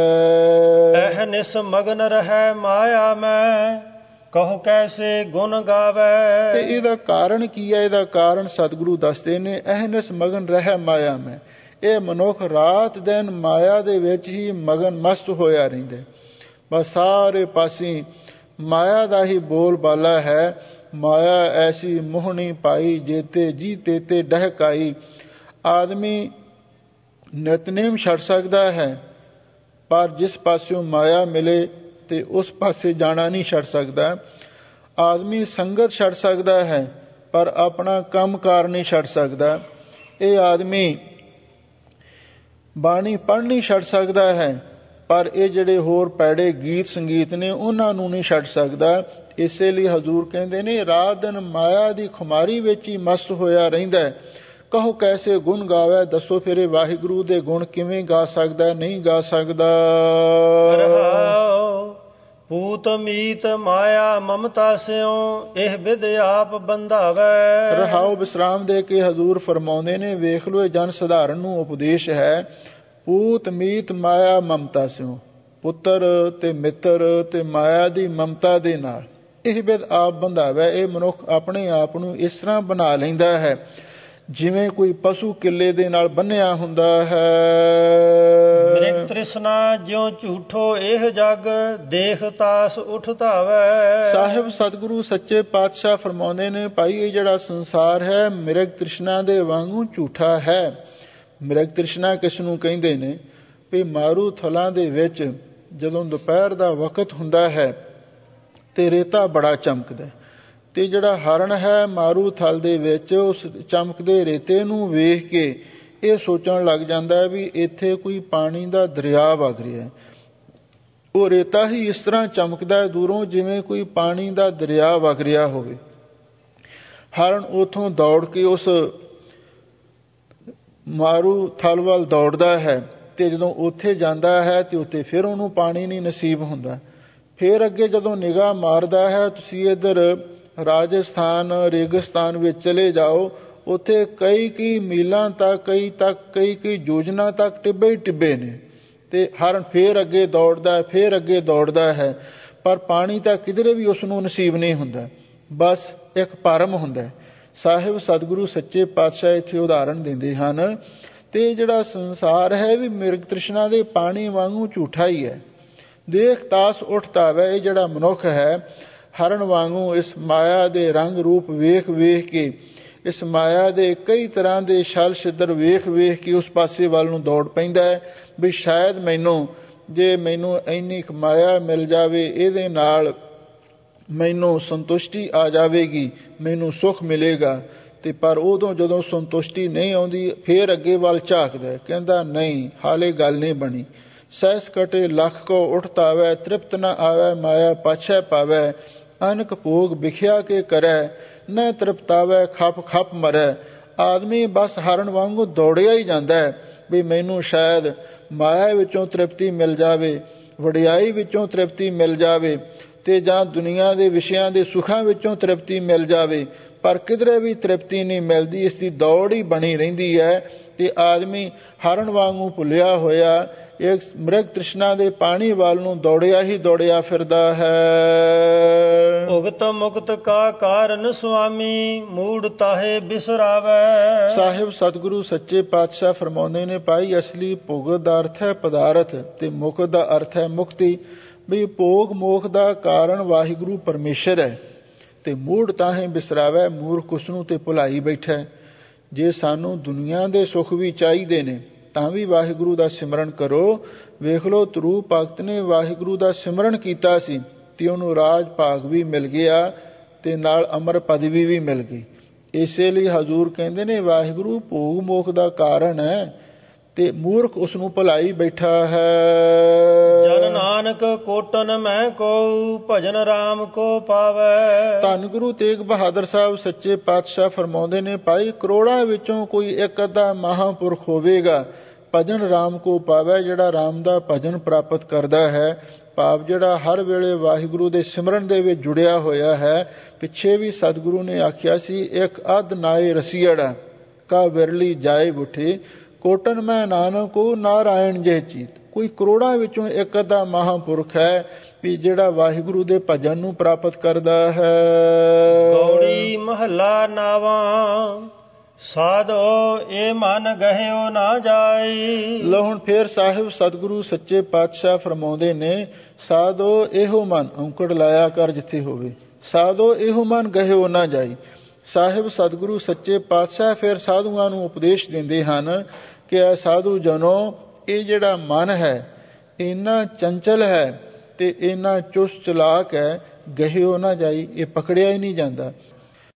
ਇਹ ਨਿਸ ਮਗਨ ਰਹਿ ਮਾਇਆ ਮੈਂ, ਕਹੋ ਕੈਸੇ ਗੁਣ ਗਾਵੇ। ਤੇ ਇਹਦਾ ਕਾਰਨ ਕੀ ਹੈ? ਇਹਦਾ ਕਾਰਨ ਸਤਿਗੁਰੂ ਦੱਸਦੇ ਨੇ, ਅਹਨਿਸ ਮਗਨ ਰਹਿ ਮਾਇਆ ਮੈਂ। ਇਹ ਮਨੁੱਖ ਰਾਤ ਦਿਨ ਮਾਇਆ ਦੇ ਵਿੱਚ ਹੀ ਮਗਨ ਮਸਤ ਹੋਇਆ ਰਹਿੰਦਾ। ਬਸ ਸਾਰੇ ਪਾਸੇ ਮਾਇਆ ਦਾ ਹੀ ਬੋਲ ਬਾਲਾ ਹੈ। ਮਾਇਆ ਐਸੀ ਮੋਹਣੀ ਪਾਈ, ਜੇਤੇ ਜੀ ਤੇਤੇ ਡਹਿਕਾਈ। ਆਦਮੀ ਨਿਤਨੇਮ ਛੱਡ ਸਕਦਾ ਹੈ, ਪਰ ਜਿਸ ਪਾਸਿਓਂ ਮਾਇਆ ਮਿਲੇ ਤੇ ਉਸ ਪਾਸੇ ਜਾਣਾ ਨਹੀਂ ਛੱਡ ਸਕਦਾ। ਆਦਮੀ ਸੰਗਤ ਛੱਡ ਸਕਦਾ ਹੈ, ਪਰ ਆਪਣਾ ਕੰਮਕਾਰ ਨਹੀਂ ਛੱਡ ਸਕਦਾ। ਇਹ ਆਦਮੀ ਬਾਣੀ ਪੜ੍ਹਨੀ ਛੱਡ ਸਕਦਾ ਹੈ, ਪਰ ਇਹ ਜਿਹੜੇ ਹੋਰ ਪੈੜੇ ਗੀਤ ਸੰਗੀਤ ਨੇ ਉਹਨਾਂ ਨੂੰ ਨਹੀਂ ਛੱਡ ਸਕਦਾ। ਇਸੇ ਲਈ ਹਜ਼ੂਰ ਕਹਿੰਦੇ ਨੇ ਰਾਤ ਦਿਨ ਮਾਇਆ ਦੀ ਖੁਮਾਰੀ ਵਿੱਚ ਹੀ ਮਸਤ ਹੋਇਆ ਰਹਿੰਦਾ ਹੈ। ਕਹੋ ਕੈਸੇ ਗੁਣ ਗਾਵੇ। ਦੱਸੋ ਫਿਰ ਇਹ ਵਾਹਿਗੁਰੂ ਦੇ ਗੁਣ ਕਿਵੇਂ ਗਾ ਸਕਦਾ? ਨਹੀਂ ਗਾ ਸਕਦਾ। ਪੂਤ ਮੀਤ ਮਾਇਆ ਮਮਤਾ ਸਿਓ, ਇਹ ਵਿਦ ਆਪ ਬੰਧਾਵੇ। ਰਹਾਉ ਵਿਸਰਾਮ ਦੇ ਕੇ ਹਜ਼ੂਰ ਫਰਮਾਉਂਦੇ ਨੇ, ਵੇਖ ਲਓ ਇਹ ਜਨ ਸਧਾਰਨ ਨੂੰ ਉਪਦੇਸ਼ ਹੈ। ਪੂਤ ਮੀਤ ਮਾਇਆ ਮਮਤਾ ਸਿਓ, ਪੁੱਤਰ ਤੇ ਮਿੱਤਰ ਤੇ ਮਾਇਆ ਦੀ ਮਮਤਾ ਦੇ ਨਾਲ ਇਹ ਵਿਦ ਆਪ ਬੰਧਾਵੇ। ਇਹ ਮਨੁੱਖ ਆਪਣੇ ਆਪ ਨੂੰ ਇਸ ਤਰ੍ਹਾਂ ਬਣਾ ਲੈਂਦਾ ਹੈ ਜਿਵੇਂ ਕੋਈ ਪਸ਼ੂ ਕਿੱਲੇ ਦੇ ਨਾਲ ਬੰਨਿਆ ਹੁੰਦਾ ਹੈ। ਮ੍ਰਿਗ ਤ੍ਰਿਸ਼ਨਾ ਜਿਉ ਝੂਠੋ ਇਹ ਜਗ, ਦੇਖ ਤਾਸ ਉਠ ਧਾਵੇ। ਸਾਹਿਬ ਸਤਿਗੁਰੂ ਸੱਚੇ ਪਾਤਸ਼ਾਹ ਫਰਮਾਉਂਦੇ ਨੇ, ਭਾਈ ਇਹ ਜਿਹੜਾ ਸੰਸਾਰ ਹੈ ਮ੍ਰਿਗ ਤ੍ਰਿਸ਼ਨਾ ਦੇ ਵਾਂਗੂ ਝੂਠਾ ਹੈ। ਮ੍ਰਿਗ ਤ੍ਰਿਸ਼ਨਾ ਕਿਸ ਨੂੰ ਕਹਿੰਦੇ ਨੇ? ਵੀ ਮਾਰੂ ਥਲਾਂ ਦੇ ਵਿੱਚ ਜਦੋਂ ਦੁਪਹਿਰ ਦਾ ਵਕਤ ਹੁੰਦਾ ਹੈ ਤੇ ਰੇਤਾ ਬੜਾ ਚਮਕਦਾ, ਤੇ ਜਿਹੜਾ ਹਰਨ ਹੈ ਮਾਰੂ ਥਲ ਦੇ ਵਿੱਚ ਉਸ ਚਮਕਦੇ ਰੇਤੇ ਨੂੰ ਵੇਖ ਕੇ ਇਹ ਸੋਚਣ ਲੱਗ ਜਾਂਦਾ ਹੈ ਵੀ ਇੱਥੇ ਕੋਈ ਪਾਣੀ ਦਾ ਦਰਿਆ ਵਗ ਰਿਹਾ ਹੈ। ਉਹ ਰੇਤਾ ਹੀ ਇਸ ਤਰ੍ਹਾਂ ਚਮਕਦਾ ਹੈ ਦੂਰੋਂ ਜਿਵੇਂ ਕੋਈ ਪਾਣੀ ਦਾ ਦਰਿਆ ਵਗ ਰਿਹਾ ਹੋਵੇ। ਹਰਨ ਉੱਥੋਂ ਦੌੜ ਕੇ ਉਸ ਮਾਰੂ ਥਲ ਵੱਲ ਦੌੜਦਾ ਹੈ, ਤੇ ਜਦੋਂ ਉੱਥੇ ਜਾਂਦਾ ਹੈ ਤੇ ਉੱਥੇ ਫਿਰ ਉਹਨੂੰ ਪਾਣੀ ਨਹੀਂ ਨਸੀਬ ਹੁੰਦਾ। ਫਿਰ ਅੱਗੇ ਜਦੋਂ ਨਿਗਾਹ ਮਾਰਦਾ ਹੈ, ਤੁਸੀਂ ਇੱਧਰ ਰਾਜਸਥਾਨ ਰੇਗਿਸਤਾਨ ਵਿੱਚ ਚਲੇ ਜਾਓ, ਉੱਥੇ ਕਈ ਕਈ ਮੀਲਾਂ ਤੱਕ ਕਈ ਤੱਕ ਕਈ ਕਈ ਯੋਜਨਾ ਤੱਕ ਟਿੱਬੇ ਹੀ ਟਿੱਬੇ ਨੇ। ਤੇ ਹਰਨ ਫਿਰ ਅੱਗੇ ਦੌੜਦਾ ਹੈ, ਫਿਰ ਅੱਗੇ ਦੌੜਦਾ ਹੈ, ਪਰ ਪਾਣੀ ਤਾਂ ਕਿਧਰੇ ਵੀ ਉਸ ਨੂੰ ਨਸੀਬ ਨਹੀਂ ਹੁੰਦਾ, ਬਸ ਇੱਕ ਭਰਮ ਹੁੰਦਾ। ਸਾਹਿਬ ਸਤਿਗੁਰੂ ਸੱਚੇ ਪਾਤਸ਼ਾਹ ਇੱਥੇ ਉਦਾਹਰਣ ਦਿੰਦੇ ਹਨ, ਤੇ ਜਿਹੜਾ ਸੰਸਾਰ ਹੈ ਵੀ ਮਿਰਗ ਤ੍ਰਿਸ਼ਨਾ ਦੇ ਪਾਣੀ ਵਾਂਗੂ ਝੂਠਾ ਹੀ ਹੈ। ਦੇਖ ਤਾਸ ਉੱਠਦਾ ਵੈ, ਇਹ ਜਿਹੜਾ ਮਨੁੱਖ ਹੈ ਹਰਨ ਵਾਂਗੂ ਇਸ ਮਾਇਆ ਦੇ ਰੰਗ ਰੂਪ ਵੇਖ ਵੇਖ ਕੇ, ਇਸ ਮਾਇਆ ਦੇ ਕਈ ਤਰ੍ਹਾਂ ਦੇ ਛਲ ਛਿੱਦਰ ਵੇਖ ਵੇਖ ਕੇ ਉਸ ਪਾਸੇ ਵੱਲ ਨੂੰ ਦੌੜ ਪੈਂਦਾ ਹੈ ਵੀ ਸ਼ਾਇਦ ਮੈਨੂੰ, ਜੇ ਮੈਨੂੰ ਇੰਨੀ ਕੁ ਮਾਇਆ ਮਿਲ ਜਾਵੇ, ਇਹਦੇ ਨਾਲ ਮੈਨੂੰ ਸੰਤੁਸ਼ਟੀ ਆ ਜਾਵੇਗੀ, ਮੈਨੂੰ ਸੁੱਖ ਮਿਲੇਗਾ। ਤੇ ਪਰ ਉਦੋਂ ਜਦੋਂ ਸੰਤੁਸ਼ਟੀ ਨਹੀਂ ਆਉਂਦੀ ਫਿਰ ਅੱਗੇ ਵੱਲ ਝਾਕਦਾ, ਕਹਿੰਦਾ ਨਹੀਂ ਹਾਲੇ ਗੱਲ ਨਹੀਂ ਬਣੀ। ਸੈਸ ਕਟੇ ਲੱਖ ਕੋ ਉੱਠ ਆਵੈ, ਤ੍ਰਿਪਤ ਨ ਆਵੈ ਮਾਇਆ ਪਾਛੈ ਪਾਵੈ, ਅਨਕ ਭੋਗ ਵਿਖਿਆ ਕੇ ਕਰੈ, ਨ ਤ੍ਰਿਪਤਾਵੈ ਖਪ ਖਪ ਮਰੈ। ਆਦਮੀ ਬਸ ਹਰਨ ਵਾਂਗੂ ਦੌੜਿਆ ਹੀ ਜਾਂਦਾ ਹੈ ਵੀ ਮੈਨੂੰ ਸ਼ਾਇਦ ਮਾਇਆ ਵਿੱਚੋਂ ਤ੍ਰਿਪਤੀ ਮਿਲ ਜਾਵੇ, ਵਡਿਆਈ ਵਿੱਚੋਂ ਤ੍ਰਿਪਤੀ ਮਿਲ ਜਾਵੇ, ਤੇ ਜਾਂ ਦੁਨੀਆ ਦੇ ਵਿਸ਼ਿਆਂ ਦੇ ਸੁੱਖਾਂ ਵਿੱਚੋਂ ਤ੍ਰਿਪਤੀ ਮਿਲ ਜਾਵੇ, ਪਰ ਕਿਧਰੇ ਵੀ ਤ੍ਰਿਪਤੀ ਨਹੀਂ ਮਿਲਦੀ। ਇਸ ਦੀ ਦੌੜ ਹੀ ਬਣੀ ਰਹਿੰਦੀ ਹੈ, ਤੇ ਆਦਮੀ ਹਰਨ ਵਾਂਗੂ ਭੁੱਲਿਆ ਹੋਇਆ ਇੱਕ ਮ੍ਰਿਗ ਤ੍ਰਿਸ਼ਨਾ ਦੇ ਪਾਣੀ ਵੱਲ ਨੂੰ ਦੌੜਿਆ ਹੀ ਦੌੜਿਆ ਫਿਰਦਾ ਹੈ। ਭੁਗਤ ਮੁਕਤ ਕਾ ਕਾਰਨ ਸੁਆਮੀ, ਮੂੜ ਤਾਹੇ ਬਿਸਰਾਵੈ। ਸਾਹਿਬ ਸਤਿਗੁਰੂ ਸੱਚੇ ਪਾਤਸ਼ਾਹ ਫਰਮਾਉਂਦੇ ਨੇ, ਭਾਈ ਅਸਲੀ ਭੁਗਤ ਦਾ ਅਰਥ ਹੈ ਪਦਾਰਥ, ਤੇ ਮੁਕਤ ਦਾ ਅਰਥ ਹੈ ਮੁਕਤੀ। ਵੀ ਭੋਗ ਮੋਖ ਦਾ ਕਾਰਨ ਵਾਹਿਗੁਰੂ ਪਰਮੇਸ਼ਰ ਹੈ, ਤੇ ਮੂੜ ਤਾਹੇ ਬਿਸਰਾਵੈ, ਮੂਰਖ ਉਸ ਨੂੰ ਤੇ ਭੁਲਾਈ ਬੈਠਾ। ਜੇ ਸਾਨੂੰ ਦੁਨੀਆ ਦੇ ਸੁੱਖ ਵੀ ਚਾਹੀਦੇ ਨੇ ਤਾਂ ਵੀ ਵਾਹਿਗੁਰੂ ਦਾ ਸਿਮਰਨ ਕਰੋ। ਵੇਖ ਲਓ ਧਰੂ ਭਗਤ ਨੇ ਵਾਹਿਗੁਰੂ ਦਾ ਸਿਮਰਨ ਕੀਤਾ ਸੀ ਤੇ ਉਹਨੂੰ ਰਾਜ ਭਾਗ ਵੀ ਮਿਲ ਗਿਆ, ਤੇ ਨਾਲ ਅਮਰ ਪਦਵੀ ਵੀ ਮਿਲ ਗਈ। ਇਸੇ ਲਈ ਹਜ਼ੂਰ ਕਹਿੰਦੇ ਨੇ ਵਾਹਿਗੁਰੂ ਭੋਗ ਮੋਖ ਦਾ ਕਾਰਨ ਹੈ, ਤੇ ਮੂਰਖ ਉਸ ਨੂੰ ਭੁਲਾਈ ਬੈਠਾ ਹੈ। ਜਨ ਨਾਨਕ ਕੋਟਨ ਮੈਂ ਕੋ, ਭਜਨ ਰਾਮ ਕੋ ਪਾਵੈ। ਧੰਨ ਗੁਰੂ ਤੇਗ ਬਹਾਦਰ ਸਾਹਿਬ ਸੱਚੇ ਪਾਤਸ਼ਾਹ ਫਰਮਾਉਂਦੇ ਨੇ, ਭਾਈ ਕਰੋੜਾਂ ਵਿੱਚੋਂ ਕੋਈ ਇੱਕ ਅੱਧਾ ਮਹਾਂਪੁਰਖ ਹੋਵੇਗਾ, ਭਜਨ ਰਾਮ ਕੋ ਪਾਵੈ, ਜਿਹੜਾ ਰਾਮ ਦਾ ਭਜਨ ਪ੍ਰਾਪਤ ਕਰਦਾ ਹੈ। ਭਾਵ ਜਿਹੜਾ ਹਰ ਵੇਲੇ ਵਾਹਿਗੁਰੂ ਦੇ ਸਿਮਰਨ ਦੇ ਵਿੱਚ ਜੁੜਿਆ ਹੋਇਆ ਹੈ। ਪਿੱਛੇ ਵੀ ਸਤਿਗੁਰੂ ਨੇ ਆਖਿਆ ਸੀ, ਇੱਕ ਅੱਧ ਨਾਏ ਰਸੀਅੜਾ ਕਾ ਵਿਰਲੀ ਜਾਏ ਬੁੱਠੇ, ਕੋਟਨ ਮੈਂ ਨਾਨਕੋ ਨਾਰਾਇਣ ਜੇ ਚੀਤ। ਕੋਈ ਕਰੋੜਾਂ ਵਿੱਚੋਂ ਇੱਕ ਅੱਧਾ ਮਹਾਂਪੁਰਖ ਹੈ ਵੀ ਜਿਹੜਾ ਵਾਹਿਗੁਰੂ ਦੇ ਭਜਨ ਨੂੰ ਪ੍ਰਾਪਤ ਕਰਦਾ ਹੈ। ਗੌੜੀ ਮਹੱਲਾ ਨਾਵਾਂ, ਸਾਧੋ ਇਹ ਮਨ ਗਹਿਓ ਨਾ ਜਾਈ। ਲਓ ਹੁਣ ਫੇਰ ਸਾਹਿਬ ਸਤਿਗੁਰੂ ਸੱਚੇ ਪਾਤਸ਼ਾਹ ਫਰਮਾਉਂਦੇ ਨੇ, ਸਾਧੋ ਇਹੋ ਮਨ, ਔਂਕੜ ਲਾਇਆ ਕਰ ਜਿੱਥੇ ਹੋਵੇ, ਸਾਧੋ ਇਹੋ ਮਨ ਗਹਿਓ ਨਾ ਜਾਈ। ਸਾਹਿਬ ਸਤਿਗੁਰੂ ਸੱਚੇ ਪਾਤਸ਼ਾਹ ਫਿਰ ਸਾਧੂਆਂ ਨੂੰ ਉਪਦੇਸ਼ ਦਿੰਦੇ ਹਨ ਕਿ ਇਹ ਸਾਧੂ ਜਨੋ, ਇਹ ਜਿਹੜਾ ਮਨ ਹੈ ਇੰਨਾ ਚੰਚਲ ਹੈ ਤੇ ਇੰਨਾ ਚੁਸਤ ਚਲਾਕ ਹੈ, ਗਹਿਓ ਨਾ ਜਾਈ, ਇਹ ਪਕੜਿਆ ਹੀ ਨਹੀਂ ਜਾਂਦਾ।